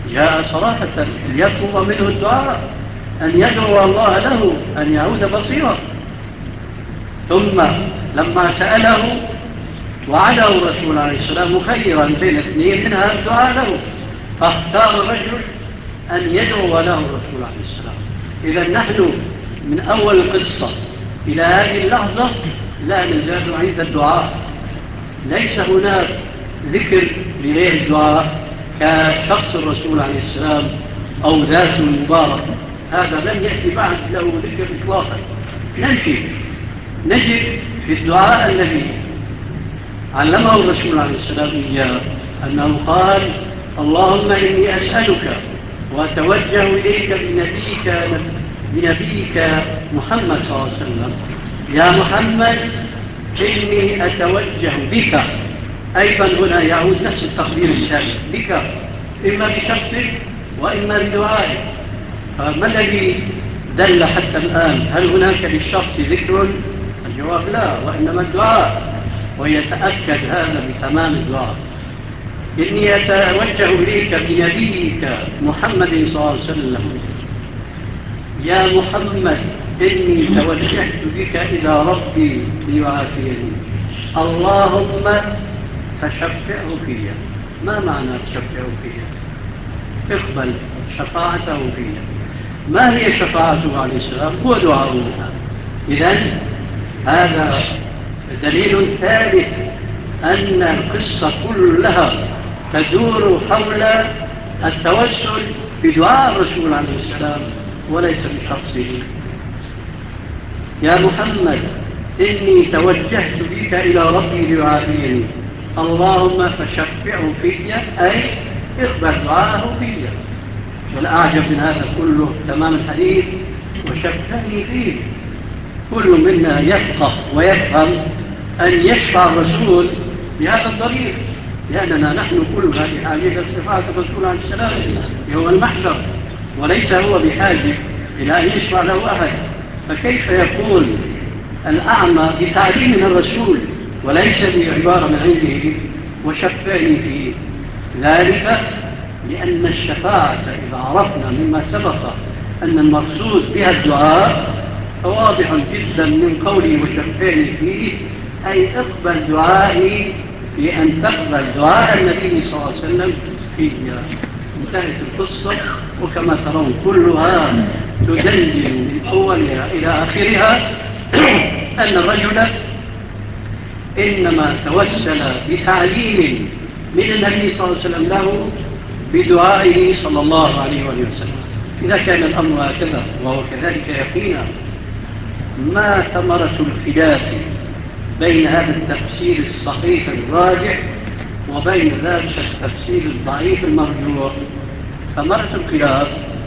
جاء صراحة ليطلب منه الدعاء أن يدعو الله له أن يعود بصيرا. ثم لما سأله وعده الرسول عليه السلام مخيرا بين اثنين منها الدعاء له، فاختار الرجل أن يدعو له الرسول عليه السلام. إذا نحن من أول القصة إلى هذه اللحظة لا نزال عند الدعاء، ليس هناك ذكر لغير الدعاء كشخص الرسول عليه السلام أو ذاته المبارك، هذا لم يأتي بعد له ذكر إطلاقا. نمشي نجد في الدعاء الذي علمه الرسول عليه السلام إياه أنه قال: اللهم إني أسألك وأتوجه إليك بنبيك, بنبيك محمد صلى الله عليه وسلم، يا محمد إني أتوجه بك. أيضا هنا يعود نفس التقدير السابق بك، إما بشخصك وإما بدعائك. فما الذي دل حتى الآن؟ هل هناك للشخص ذكر؟ الجواب لا، وإنما الدعاء، ويتأكد هذا بتمام الدعاء. إني أتوجه إليك بنبيك محمد صلى الله عليه وسلم، يا محمد إني توجهت بك إلى ربي ليعافيني، اللهم فشفعه فيا. ما معنى تشفعه فيا؟ اقبل شفاعته فيا. ما هي شفاعته عليه السلام؟ هو دعاءه. إذن هذا دليل ثالث أن القصة كلها تدور حول التوسل بدعاء الرسول عليه السلام وليس بشخصه. يا محمد إني توجهت بك إلى ربي ليعافيني، اللهم فشفعه فيا، أي اقبل دعاءه فيا. والأعجب من هذا كله تمام الحديث: وشفعني فيه. كل منا يفقه ويفهم أن يشفع الرسول بهذا الطريق، لأننا نحن كلنا بحاجة إلى شفاعة الرسول عليه السلام يوم المحشر، وليس هو بحاجة إلى أن يشفع له أحد. فكيف يكون الأعمى بتعليم من الرسول وليس بعبارة من عنده وشفعني فيه؟ ذلك لأن الشفاعة إذا عرفنا مما سبق أن المقصود بها الدعاء فواضح جدا من قوله وشفعني فيه، أي اقبل دعائي بأن تقبل دعاء النبي صلى الله عليه وسلم فيه. انتهت القصة، وكما ترون كلها تدلل من أولها إلى آخرها أن الرجل إنما توسل بتعليم من النبي صلى الله عليه وسلم له بدعائه صلى الله عليه وسلم. إذا كان الأمر هكذا وهو كذلك يقينا، ما ثمرة الخلاف بين هذا التفسير الصحيح الراجح وبين ذلك التفسير الضعيف المرجوح؟ ثمرة الخلاف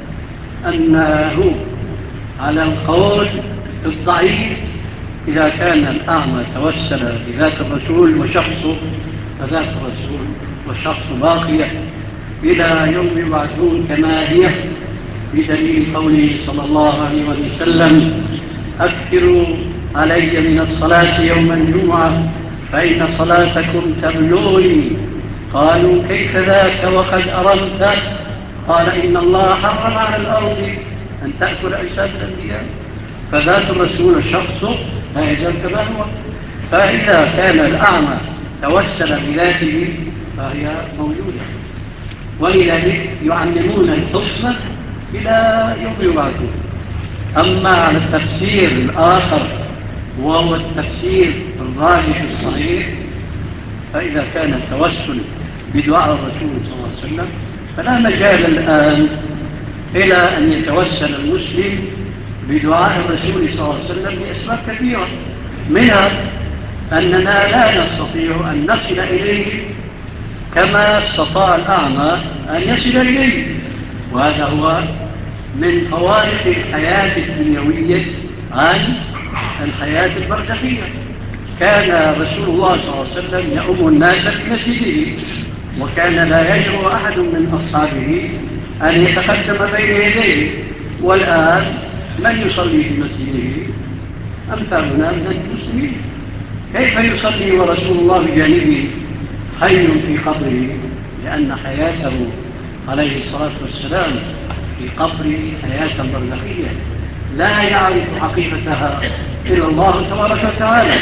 أنه على القول الضعيف إذا كان الأعمى توسل بذات الرسول وشخصه، فذات الرسول وشخص باقية إلى يوم يبعثون كما هي، بدليل قوله صلى الله عليه وسلم: أكثروا علي من الصلاة يوم الجمعة فإن صلاتكم تبلغني. قالوا: كيف ذاك وقد أرمت؟ قال: إن الله حرم على الأرض أن تأكل أجساد الأنبياء. فذات الرسول شخصه لا يزال كما هو. فإذا كان الأعمى توسل بذاته فهي موجودة، ولذلك يعلمون الحسنى إلى يوم يبعثون. أما على التفسير الآخر وهو التفسير الراجح الصحيح، فإذا كان التوسل بدعاء الرسول صلى الله عليه وسلم فلا مجال الآن إلى أن يتوسل المسلم بدعاء الرسول صلى الله عليه وسلم لأسباب كثيرة، منها أننا لا نستطيع أن نصل إليه كما استطاع الأعمى أن يصل إليه، وهذا هو من فوارق الحياة الدنيوية عن الحياة البرزخية. كان رسول الله صلى الله عليه وسلم يؤم الناس في مسجده، وكان لا يجرؤ أحد من أصحابه أن يتقدم بين يديه. والآن من يصلي في مسجده؟ أمثالنا من المسلمين. كيف يصلي ورسول الله بجانبه حي في قبره؟ لأن حياته عليه الصلاة والسلام في قبره حياة برزخية لا يعرف حقيقتها إلا الله تبارك وتعالى.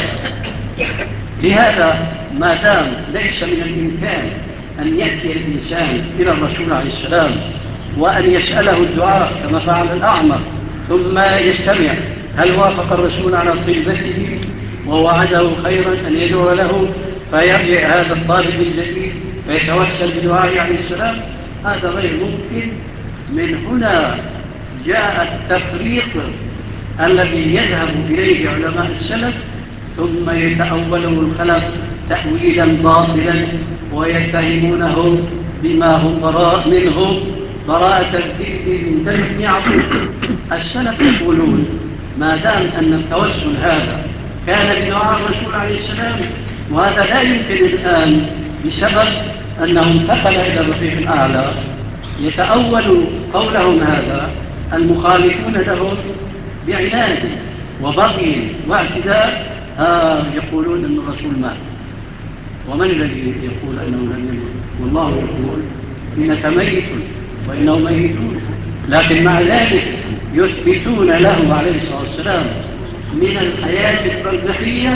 لهذا ما دام ليس من الإمكان أن يأتي الإنسان إلى الرسول عليه السلام وأن يسأله الدعاء كما فعل الأعمى ثم يستمع هل وافق الرسول على طلبته ووعده خيرا أن يدعو له فيرجع هذا الطالب الجديد فيتوسل بدعائه عليه السلام، هذا غير ممكن. من هنا جاء التفريق الذي يذهب إليه علماء السلف ثم يتأوله الخلف تأويلا باطلا ويتهمونه بما هم براء منه براءة الذئب من دم يعقوب. السلف يقولون ما دام أن التوسل هذا كان بدعاء الرسول عليه السلام، وهذا لا يمكن الآن بسبب أنه انتقل إلى الرفيق الأعلى، يتأول قولهم هذا المخالفون لهم بعناد وبغي واعتداء. آه يقولون أن الرسول مات، ومن الذي يقول أنه لم يمت؟ والله يقول إنك ميت وإنهم ميتون، لكن مع ذلك يثبتون له عليه الصلاة والسلام من الحياة البرزخية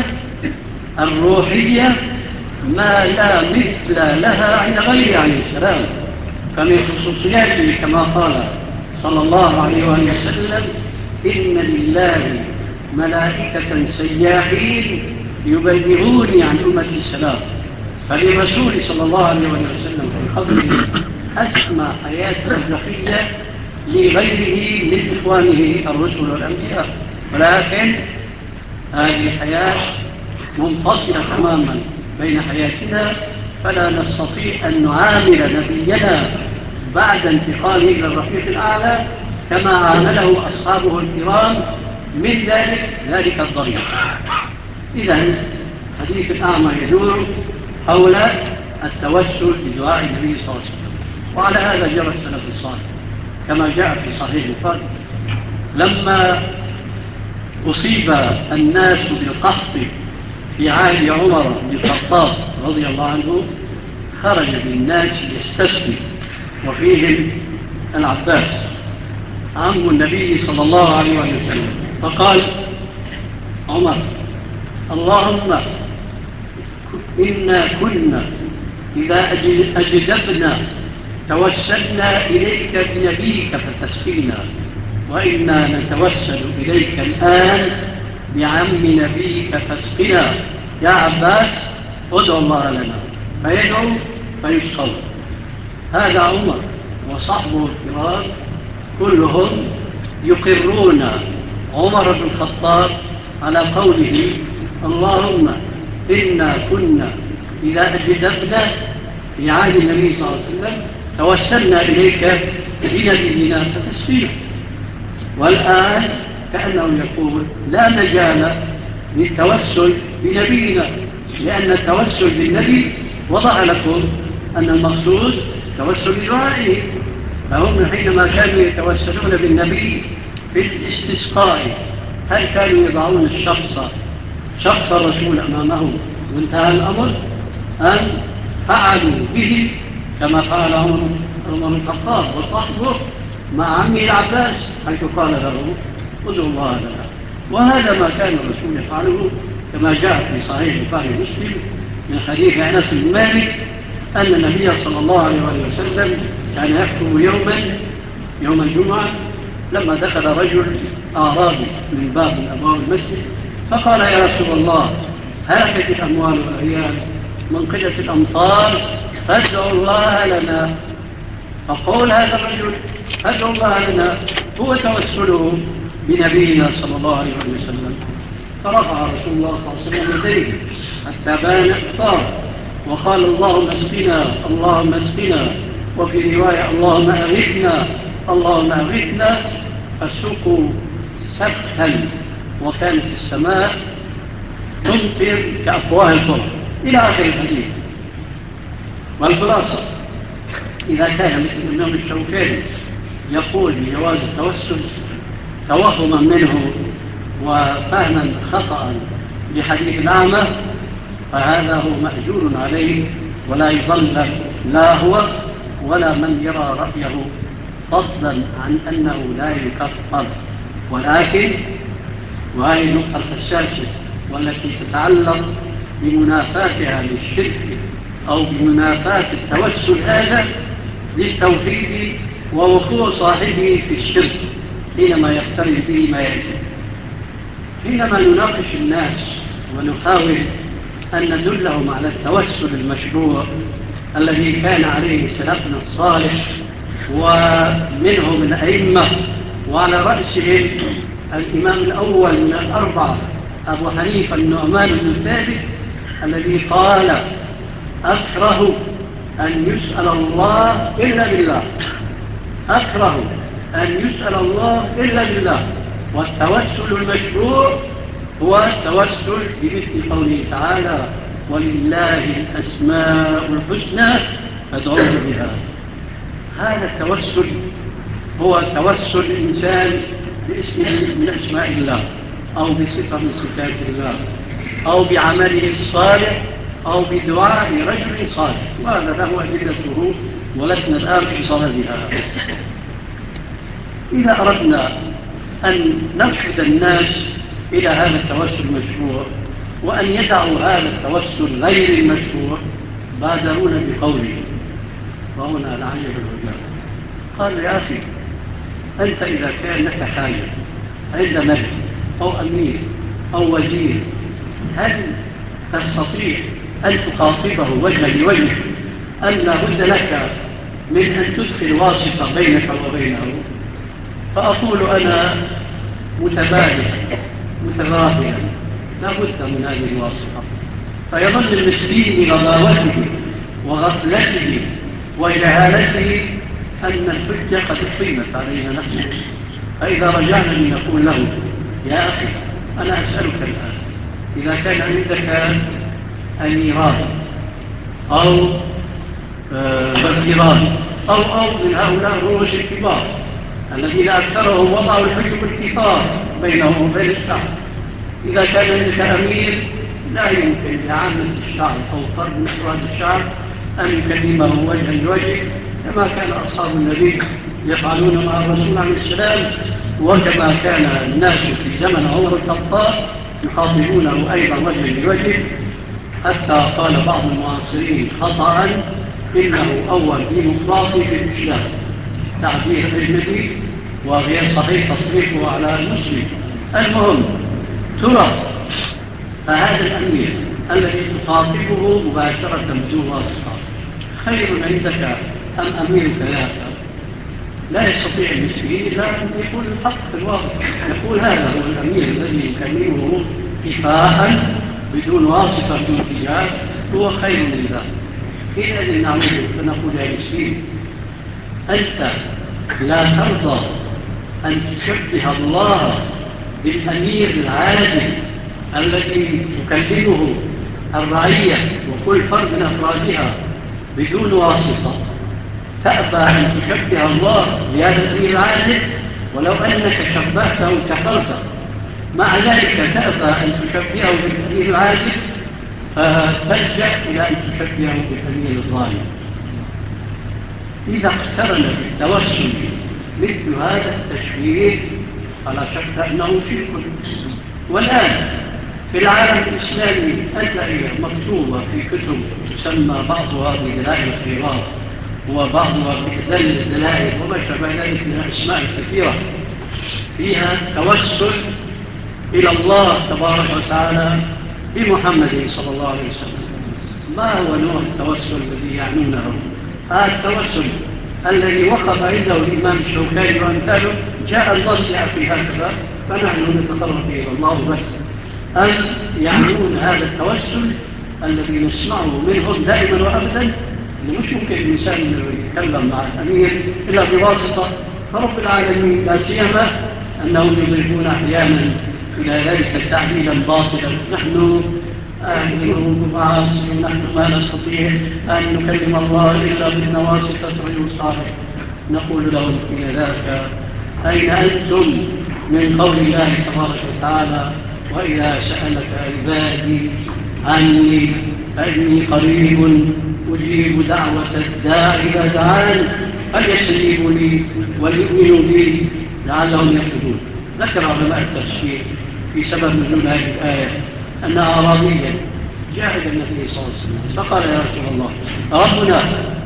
الروحية ما لا مثل لها عند غيره عليه السلام. فمن خصوصياته كما قال صلى الله عليه وسلم إن لله ملائكة سياحين يبلغوني عن أمة السلام. فللرسول صلى الله عليه وسلم في قبره أسمى حياة برزخية لغيره من إخوانه الرسل والأنبياء، ولكن هذه الحياة منفصلة تماما بين حياتنا، فلا نستطيع أن نعامل نبينا بعد انتقاله إلى الرفيق الأعلى كما عامله أصحابه الكرام من ذلك ذلك الضريح. إذن حديث الأعمى يدور حول التوسل بدعاء النبي صلى الله عليه وسلم، وعلى هذا جرى السلف الصالح كما جاء في صحيح البخاري لما أصيب الناس بالقحط في عهد عمر بن الخطاب رضي الله عنه خرج بالناس يستسقي وفيهم العباس عم النبي صلى الله عليه وسلم، فقال عمر اللهم إنا كنا إذا أجدبنا توسلنا إليك بنبيك فتسقينا، وإنا نتوسل إليك الآن بعم نبيك فاسقنا. يا عباس ادعو الله لنا، فيدعو فيسقون. هذا عمر وصحبه الكرام كلهم يقرون عمر بن الخطاب على قوله اللهم إنا كنا إذا أجدبنا في عهد النبي صلى الله عليه وسلم توسلنا إليك بنبينا فتسقينا. والآن كأنه يقول لا مجال للتوسل بنبينا، لأن التوسل بالنبي وضع لكم أن المقصود توسل بدعائه. فهم حينما كانوا يتوسلون بالنبي في الاستسقاء هل كانوا يضعون الشخص شخص الرسول أمامه وانتهى الأمر، أم فعلوا به كما فعل عمر بن الخطاب وصحبه مع عمه العباس حيث قال له ادعو الله لنا؟ وهذا ما كان الرسول يفعله كما جاء في صحيح البخاري ومسلم من حديث أنس بن مالك أن النبي صلى الله عليه وسلم كان يخطب يوما يوم الجمعة لما دخل رجل أعرابي من باب من أبواب المسجد فقال يا رسول الله هلكت الأموال والعيال من قلة الأمطار فادعوا الله لنا. فقول هذا الرجل فادعوا الله لنا هو توسله بنبينا صلى الله عليه وسلم. فرفع رسول الله صلى الله عليه وسلم يديه حتى بان اقطار وقال اللهم اسقنا اللهم اسقنا، وفي رواية اللهم أغثنا اللهم أغثنا، فسقوا سفها وكانت السماء تمطر كأفواه القرى إلى آخر الحديث. والخلاصة إذا كان مثل الإمام الشوكاني يقول بجواز التوسل توهما منه وفهما خطأ لحديث الأعمى فهذا هو مأجور عليه ولا يضل لا هو ولا من يرى رأيه فضلا عن أنه لا يكفر، ولكن وهذه النقطة الحساسة والتي تتعلق بمنافاتها للشرك أو بمنافاة التوسل هذا للتوحيد ووقوع صاحبه في الشرك حينما يقترن به ما يجب. حينما نناقش الناس ونحاول أن ندلهم على التوسل المشروع الذي كان عليه سلفنا الصالح ومنهم الأئمة، وعلى رأسهم الإمام الأول من الأربعة أبو حنيفة النعمان بن ثابت الذي قال: أكره أن يسأل الله إلا بالله، أكره أن يسأل الله إلا بالله. والتوسل المشروع هو التوسل بمثل قوله تعالى: ولله الأسماء الحسنى فادعوه بها. هذا التوسل هو توسل الإنسان باسم من أسماء الله أو بصفة من صفات الله أو بعمله الصالح أو بدعاء رجل صالح، وهذا له أدلته ولسنا الآن في صددها. إذا أردنا أن نرشد الناس إلى هذا التوسل المشروع وأن يدعوا هذا التوسل غير المشروع بادرونا بقوله، وهنا العجب العجاب، قال: يا أخي أنت إذا كان لك حاجة عند ملك أو أمير أو وزير، هل تستطيع أن تخاطبه وجها لوجه أن لا بد لك من أن تدخل واسطة بينك وبينه؟ فأقول أنا متبادل متغافلا لا بد من هذه الواسطة، فيظل المسكين بغباوته وغفلته وإجهالته أن الحجة قد اقيمت علينا نحن. فإذا رجعنا لنقول له: يا أخي أنا أسألك الآن، إذا كان عندك أميران أو وزيران أو أو من هؤلاء الرؤوس الكبار الذين أكثرهم وضعوا الحكم الكفار بينهم وبين الشعب، إذا كان عندك أمير لا يمكن لعامة الشعب أو فرد من أفراد الشعب أن يكلمه وجها لوجه كما كان أصحاب النبي يفعلون مع الرسول عليه السلام، وكما كان الناس في زمن عمر الخطاب يخاطبونه أيضا وجها لوجه، حتى قال بعض المعاصرين خطأ إنه أول ديمقراطي في الإسلام، تعبير أجنبي وغير صحيح تصريحه على المسلم. المهم ترى فهذا الأمير الذي تخاطبه مباشرة بدون واسطة خير عندك أم أمير ثلاثة؟ لا يستطيع المسكين إلا أن يقول الحق في الواقع، يقول هذا هو الأمير الذي يكلمه كفاحا بدون واسطة بدون اتجاه هو خير من ذلك. حينئذ نعود فنقول: يا مسكين أنت لا ترضى أن تشبه الله بالأمير العادل الذي تكلمه الرعية وكل فرد من أفرادها بدون واسطة، تأبى أن تشبه الله بهذا الأمير العادل ولو أنك شبهته كفرته، مع ذلك تأبى أن تشبهه بالأمير العادل فتلجأ إلى أن تشبهه بالأمير الظالم. إذا اقترن بالتوسل مثل هذا التشبيه فلا شك أنه شرك. والآن في العالم الإسلامي أدعية مكتوبة في كتب تسمى بعضها بدلائل الخيرات وبعضها بأدل الدلائل وما شابه ذلك من الأسماء الكثيرة، فيها توسل إلى الله تبارك وتعالى بمحمد صلى الله عليه وسلم. ما هو نوع التوسل الذي يعنونه؟ هذا التوسل الذي وقف عنده الإمام الشوكاني وأمثاله جاء النص في هكذا، فنحن نتطرق إلى الله بس أن يعنون هذا التوسل الذي نسمعه منهم دائما وأبدا. مش ممكن الإنسان يتكلم مع الأمير إلا بواسطة، فرب العالمين لا سيما أنهم يضيفون أحيانا إلى ذلك تعديلا باطلا: نحن أهل ومعاصي ونحن ما نستطيع أن نكلم الله إلا بالنواسطة رجل صالح. نقول لهم في ذاك: أين أنتم من قول الله تبارك وتعالى: وإذا سألك عبادي عني فإني قريب أجيب دعوة الداع إذا دعان فليستجيبوا لي وليؤمنوا بي لعلهم يهتدون. ذكر علماء التفسير في سبب نزول هذه الآية أن أعرابيا جاء إلى النبي صلى الله عليه وسلم فقال يا رسول الله ربنا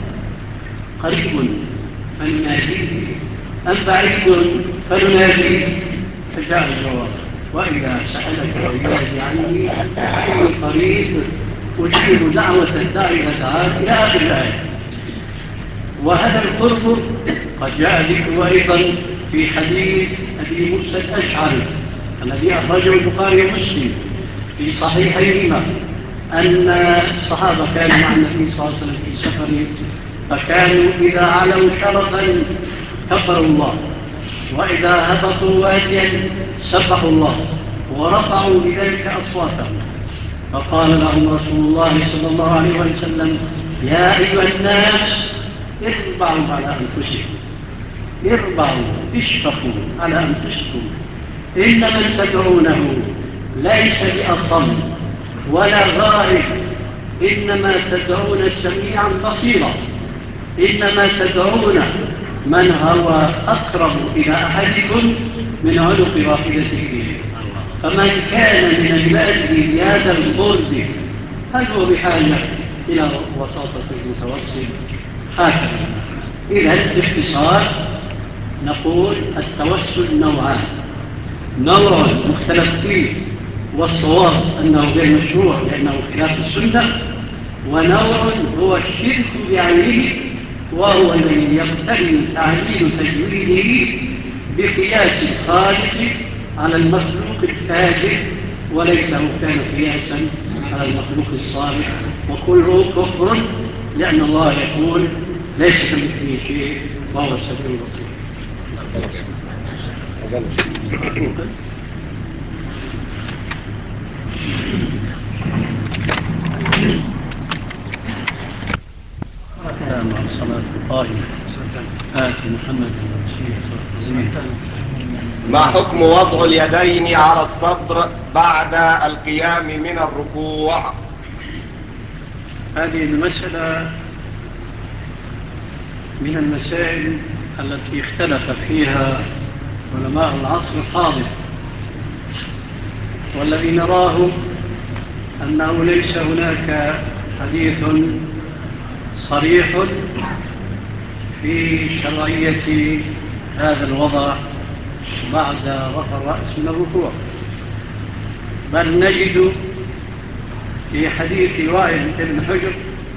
قريب فنناديه أم بعيد فنناديه؟ فجاء الجواب وإذا سألك عبادي عني فإني قريب أجيب دعوة الداعي إذا دعان إلى آخر الآية. وهذا القرب قد جاء ذكره أيضا في حديث أبي موسى الأشعري الذي أخرجه البخاري ومسلم في صحيحيهما أن الصحابة كانوا مع النبي صلى الله عليه وسلم في سفر فكانوا إذا علوا شرفا كبروا الله وإذا هبطوا واديا سبحوا الله ورفعوا بذلك أصواتهم. فقال لهم رسول الله صلى الله عليه وسلم يا أيها الناس اربعوا على أنفسكم اربعوا اشفقوا على أنفسكم إن من تدعونه ليس بأصم ولا غائب إنما تدعون سميعا بصيرا إنما تدعون من هو أقرب إلى أحدكم من عنق راحلته فمن كان من البلد بهذا القرب هل هو بحاجة إلى وساطة المتوسط؟ هكذا. إذا باختصار نقول التوسل نوعان: نوع مختلف فيه والصواب أنه غير مشروع لأنه خلاف السنة، ونوع هو الشرك بعينه وهو الذي يقتضي تعليل تجويده بقياس الخالق على المخلوق الفاجر وليته كان قياسا على المخلوق الصالح، وكله كفر لأن الله يقول ليس كمثله شيء وهو السميع البصير. صلاة القائم آت محمد ما حكم وضع اليدين على الصدر بعد القيام من الركوع؟ هذه المسألة من المسائل التي اختلف فيها علماء العصر الحاضر، والذي نراه أنه ليس هناك حديث صريح في شرعية هذا الوضع بعد رفع الرأس من الركوع، بل نجد في حديث وائل بن حجر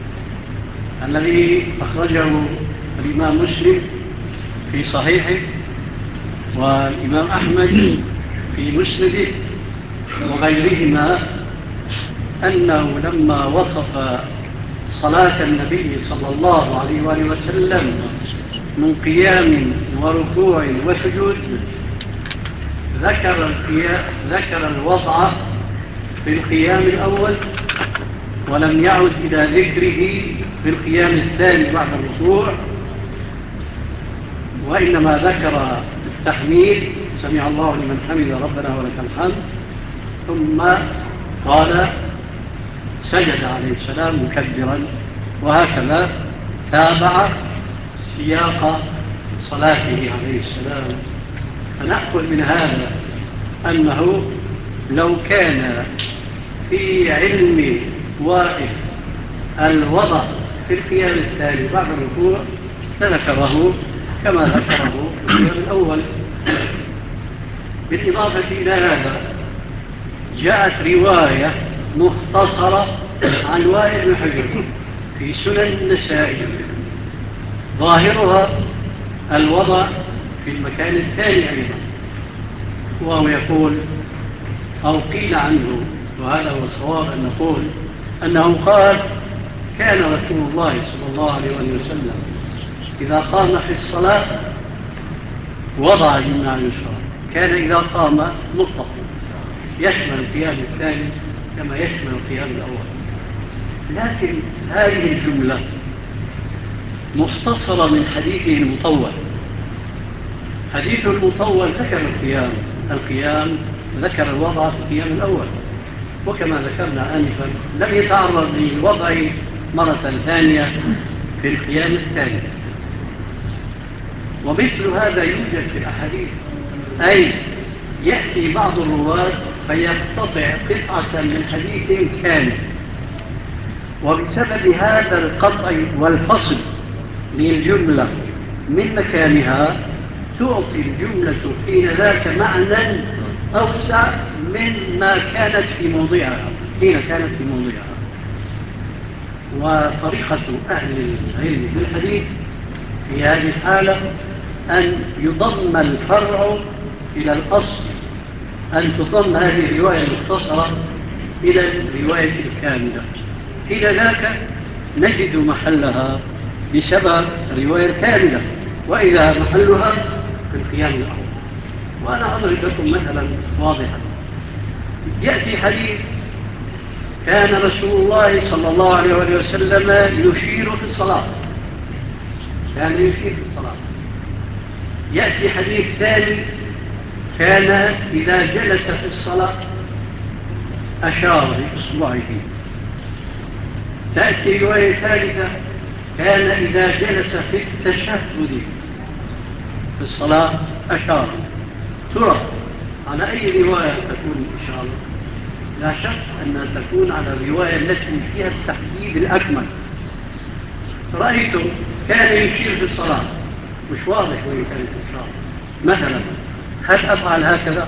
الذي أخرجه الإمام مسلم في صحيحه والإمام أحمد في مسنده وغيرهما أنه لما وصف صلاة النبي صلى الله عليه وآله وسلم من قيام وركوع وسجود ذكر, ذكر الوضع في القيام الأول ولم يعد إلى ذكره في القيام الثاني بعد الركوع، وإنما ذكر التحميد سمع الله لمن حمد ربنا ولك الحمد، ثم قال سجد عليه السلام مكبرا، وهكذا تابع سياق صلاته عليه السلام. فنأخذ من هذا أنه لو كان في علم واقف الوضع في القيام الثاني بعد الركوع لذكره كما ذكره في القيام الأول. بالإضافة إلى هذا جاءت رواية مختصرة عن وائل بن حجر في سنن النسائي ظاهرها الوضع في المكان الثاني أيضا، وهو يقول أو قيل عنه وهذا هو الصواب أن نقول أنه قال كان رسول الله صلى الله عليه وسلم إذا قام في الصلاة وضع جمع يسرى، كان إذا قام مطلق يشمل القيام الثاني كما يشمل القيام الأول، لكن هذه الجملة مختصرة من حديثه المطول. حديثه المطول ذكر القيام القيام ذكر الوضع في القيام الأول، وكما ذكرنا آنفا لم يتعرض للوضع مرة ثانية في القيام الثاني. ومثل هذا يوجد في الأحاديث، أي يأتي بعض الرواة فيقتطع قطعة من حديث كامل، وبسبب هذا القطع والفصل للجملة من مكانها تعطي الجملة حين ذاك معنى أوسع من ما كانت في موضعها حين كانت في موضعها. وطريقة أهل العلم بالحديث في هذه الحالة أن يضم الفرع إلى الأصل، أن تضم هذه الرواية المختصرة إلى الرواية الكاملة، حين ذاك نجد محلها بسبب رواية كاملة، وإذا محلها في القيام الأول. وأنا أضرب لكم مثلا واضحا. يأتي حديث كان رسول الله صلى الله عليه وسلم يشير في الصلاة، كان يشير في الصلاة. يأتي حديث ثاني كان إذا جلس في الصلاة أشار بإصبعه. تأتي رواية ثالثة كان إذا جلس في التشهد في الصلاة أشار. ترى على أي رواية تكون إشارة؟ لا شك أنها تكون على الرواية التي فيها التحديد الأكمل. رأيتم كان يشير في الصلاة، مش واضح وين كانت الإشارة. مثلا هل أفعل هكذا؟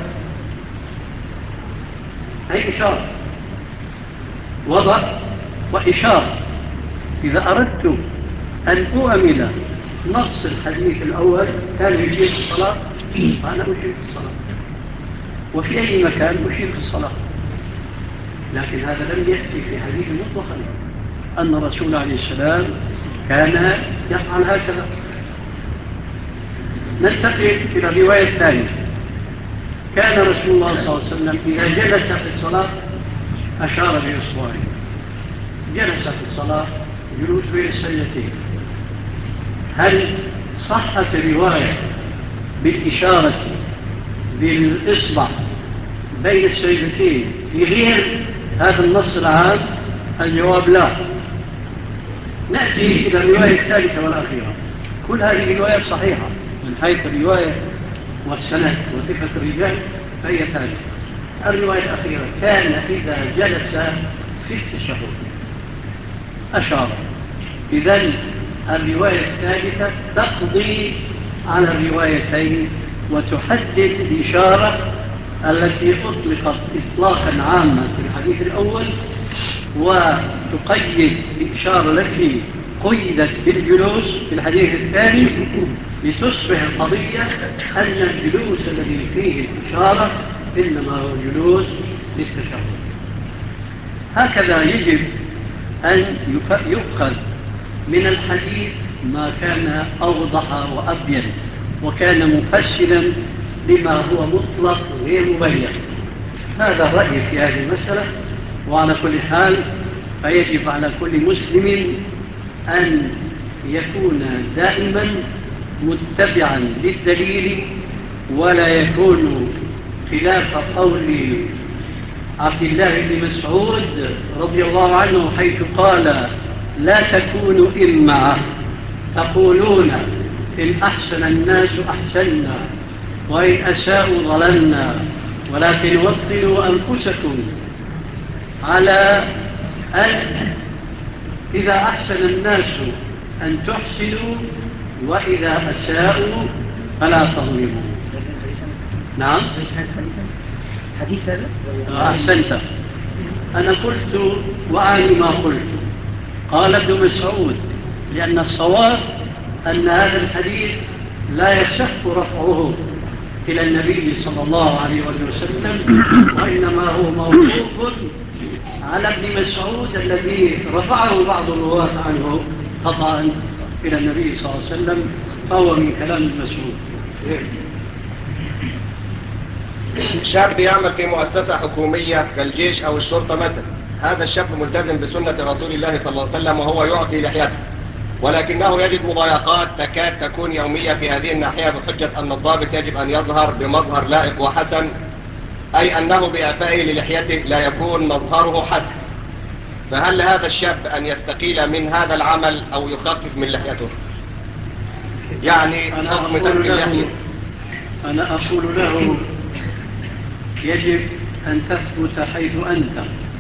أي إشارة؟ وضع وإشارة. إذا أردت أن أؤمل نص الحديث الأول كان يشير في الصلاة، فأنا أشير في الصلاة، وفي أي مكان أشير في الصلاة. لكن هذا لم يأتي في حديث مطلقا أن الرسول عليه السلام كان يفعل هكذا. ننتقل إلى الرواية الثانية. كان رسول الله صلى الله عليه وسلم إذا جلس في الصلاة أشار بإصبعه. جلس في الصلاة جلوس بين السجدتين. هل صحت الرواية بالإشارة بالإصبع بين السجدتين في غير هذا النص العام؟ الجواب لا. نأتي إلى الرواية الثالثة والأخيرة. كل هذه الروايات صحيحة من حيث الرواية والسند وصفة الرجال، فهي ثالثة. الرواية الأخيرة كان إذا جلس في التشهد أشار. إذن الرواية الثالثة تقضي على الروايتين وتحدد الإشارة التي أطلقت إطلاقا عاما في الحديث الأول، وتقيد الإشارة التي قيدت بالجلوس في الحديث الثاني، لتصبح القضية أن الجلوس الذي فيه الإشارة إنما هو جلوس للتشهد. هكذا يجب أن يؤخذ من الحديث ما كان أوضح وأبين وكان مفسلا لما هو مطلق غير مبين. هذا الرأي في هذه المسألة. وعلى كل حال فيجب على كل مسلم أن يكون دائما متبعا للدليل، ولا يكون خلاف قول عبد الله بن مسعود رضي الله عنه حيث قال: لا تكونوا إمعة تقولون إن أحسن الناس أحسننا وإن أساءوا ظلمنا، ولكن وطنوا أنفسكم على أن إذا أحسن الناس أن تحسنوا وإذا أساءوا فلا تظلموا. نعم حديث هذا أحسنت. أنا قلت وأعني ما قلت. قال ابن مسعود لأن الصواب أن هذا الحديث لا يصح رفعه إلى النبي صلى الله عليه وسلم، وإنما هو موقوف على ابن مسعود الذي رفعه بعض الرواة عنه خطأ إلى النبي صلى الله عليه وسلم، فهو من كلام ابن مسعود. شاب يعمل في مؤسسة حكومية كالجيش أو الشرطة مثلا. هذا الشاب ملتزم بسنة رسول الله صلى الله عليه وسلم وهو يعطي لحيته، ولكنه يجد مضايقات تكاد تكون يومية في هذه الناحية، بحجة أن الضابط يجب أن يظهر بمظهر لائق وحسن أي أنه بإعفائه للحيته لا يكون مظهره حسن، فهل لهذا الشاب أن يستقيل من هذا العمل أو يخفف من لحيته؟ يعني حكم ترك اللحية. أنا أقول له يجب أن تثبت حيث أنت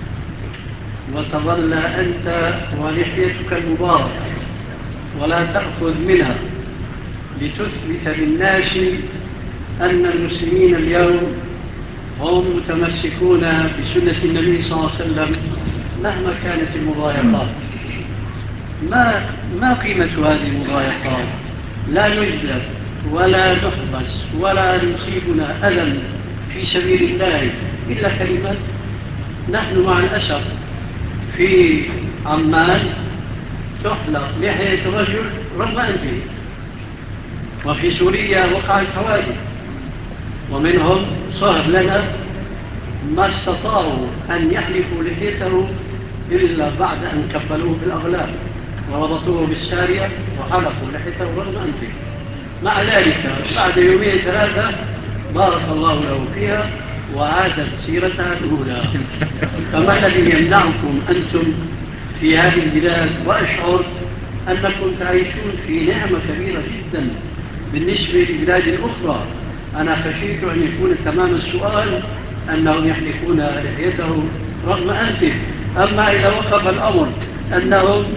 وتظل أنت ولحيتك المباركة ولا تأخذ منها لتثبت للناس أن المسلمين اليوم هم متمسكون بسنة النبي صلى الله عليه وسلم مهما كانت المضايقات. ما, ما قيمة هذه المضايقات؟ لا نجلب ولا نحبس ولا يصيبنا ألم في سبيل الله إلا كلمة. نحن مع الأسف في عمان تحلق لحية رجل رغم أنفه، وفي سوريا وقعت حوادث ومنهم صهر لنا ما استطاعوا أن يحلفوا لحيته إلا بعد أن كفلوه بالأغلال وربطوه بالسارية وحلقوا لحيته رغم أنفه. مع ذلك بعد يومين ثلاثة بارك الله له فيها وعادت سيرتها الأولى. فما الذي يمنعكم أنتم في هذه البلاد؟ وأشعر أنكم تعيشون في نعمة كبيرة جدا بالنسبة للبلاد الأخرى. أنا خشيت أن يكون تمام السؤال أنهم يحلقون لحيته رغم أنفه. أما إذا وقف الأمر أنهم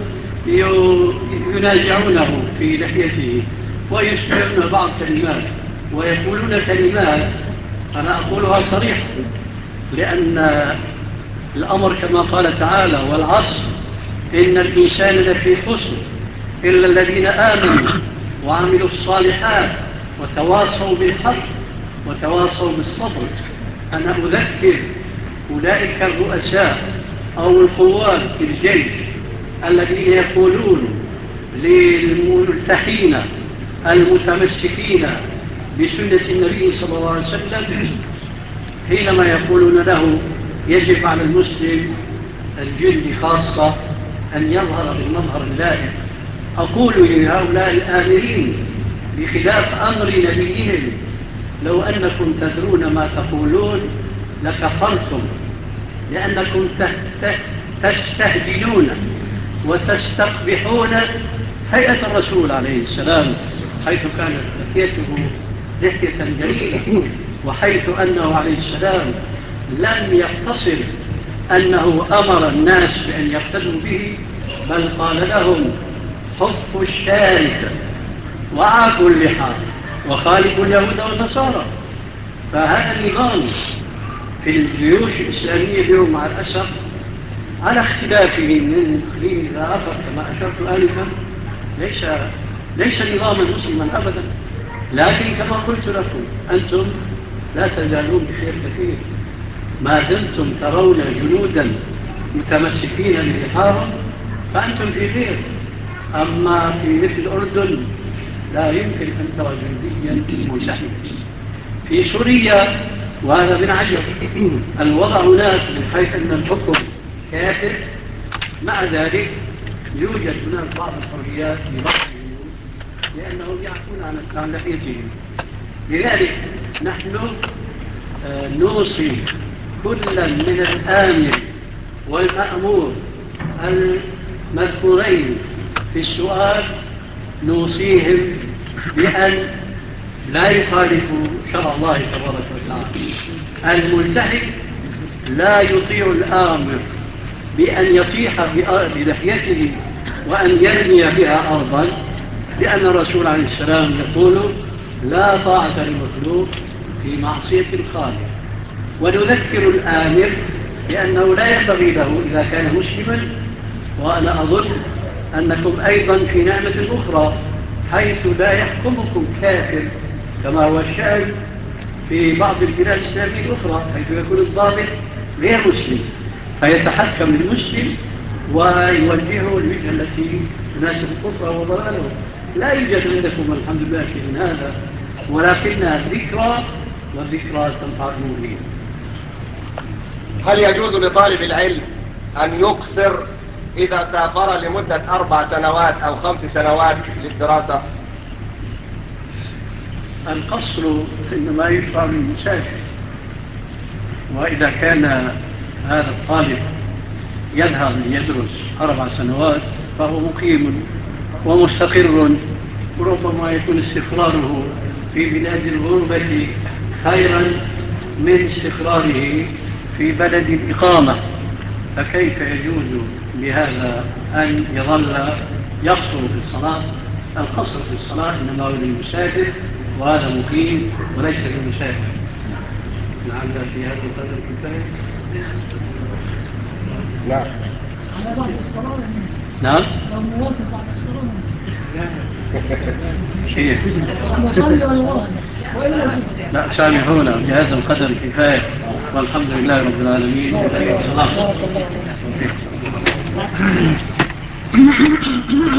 ينازعونه في لحيته ويسمعون بعض كلمات ويقولون كلمات أنا أقولها صريحة، لأن الأمر كما قال تعالى والعصر إن الإنسان لفي خسر إلا الذين آمنوا وعملوا الصالحات وتواصوا بالحق وتواصوا بالصبر. أنا أذكر أولئك الرؤساء أو القوات في الجيش الذين يقولون للملتحين المتمسكين بسنة النبي صلى الله عليه وسلم حينما يقولون له يجب على المسلم الجلد خاصة أن يظهر بالمظهر اللائق. أقول لهؤلاء الآمرين بخلاف أمر نبيهم لو أنكم تدرون ما تقولون لكفرتم، لأنكم تستهجنون وتستقبحون هيئة الرسول عليه السلام حيث كانت لحيته لحية جميلة، وحيث أنه عليه السلام لم يقتصر أنه أمر الناس بأن يقتدوا به، بل قال لهم حفوا الشارب وعافوا اللحى وخالفوا اليهود والنصارى. فهذا النظام في الجيوش الإسلامية اليوم مع الأسف على اختلافه من إقليم إلى آخر كما أشرت آنفا ليس ليس نظاما مسلما أبدا، لكن كما قلت لكم أنتم لا تزالون بخير كثير ما دمتم ترون جنودا متمسكين بلحاهم فأنتم في خير. أما في مثل الأردن لا يمكن أن ترى جنديا ملتحيا. في سوريا وهذا من عجب الوضع هناك من حيث أن الحكم كافر، مع ذلك يوجد هناك بعض الحريات لبعضهم لأنهم يعفون عن لحيتهم. لذلك نحن نوصي كلا من الآمر والمأمور المذكورين في السؤال نوصيهم بأن لا يخالفوا شرع الله تبارك وتعالى. الملتحق لا يطيع الآمر بأن يطيح بلحيته وأن يرمي بها أرضا، لأن الرسول عليه السلام يقول لا طاعة لمخلوق في معصية الخالق. ونذكر الآمر بأنه لا ينبغي له إذا كان مسلما، وأنا أظن أنكم أيضا في نعمة أخرى حيث لا يحكمكم كافر كما هو الشأن في بعض البلاد الإسلامية الأخرى، حيث يكون الضابط غير مسلم فيتحكم المسلم ويوجهه الوجهة التي تناسب الكفر وضلاله. لا يوجد عندكم الحمد لله شيء من هذا، ولكنها ذكرى، والذكرى تنفع المؤمنين. هل يجوز لطالب العلم أن يقصر إذا سافر لمدة أربع سنوات أو خمس سنوات للدراسة؟ القصر إنما يشرع للمسافر، وإذا كان هذا الطالب يذهب ليدرس أربع سنوات فهو مقيم ومستقر، وربما يكون استقراره في بلاد الغربة خيرا من استقراره في بلد الإقامة. فكيف يجوز بهذا أن يظل يقصر في الصلاة؟ القصر في الصلاة إنما هو للمسافر، وهذا مقيم وليس للمسافر. لعل في هذا القدر كفاية. نعم. نعم. شيء. لا سامحونا، بهذا القدر كفاية، والحمد لله رب العالمين. السلام.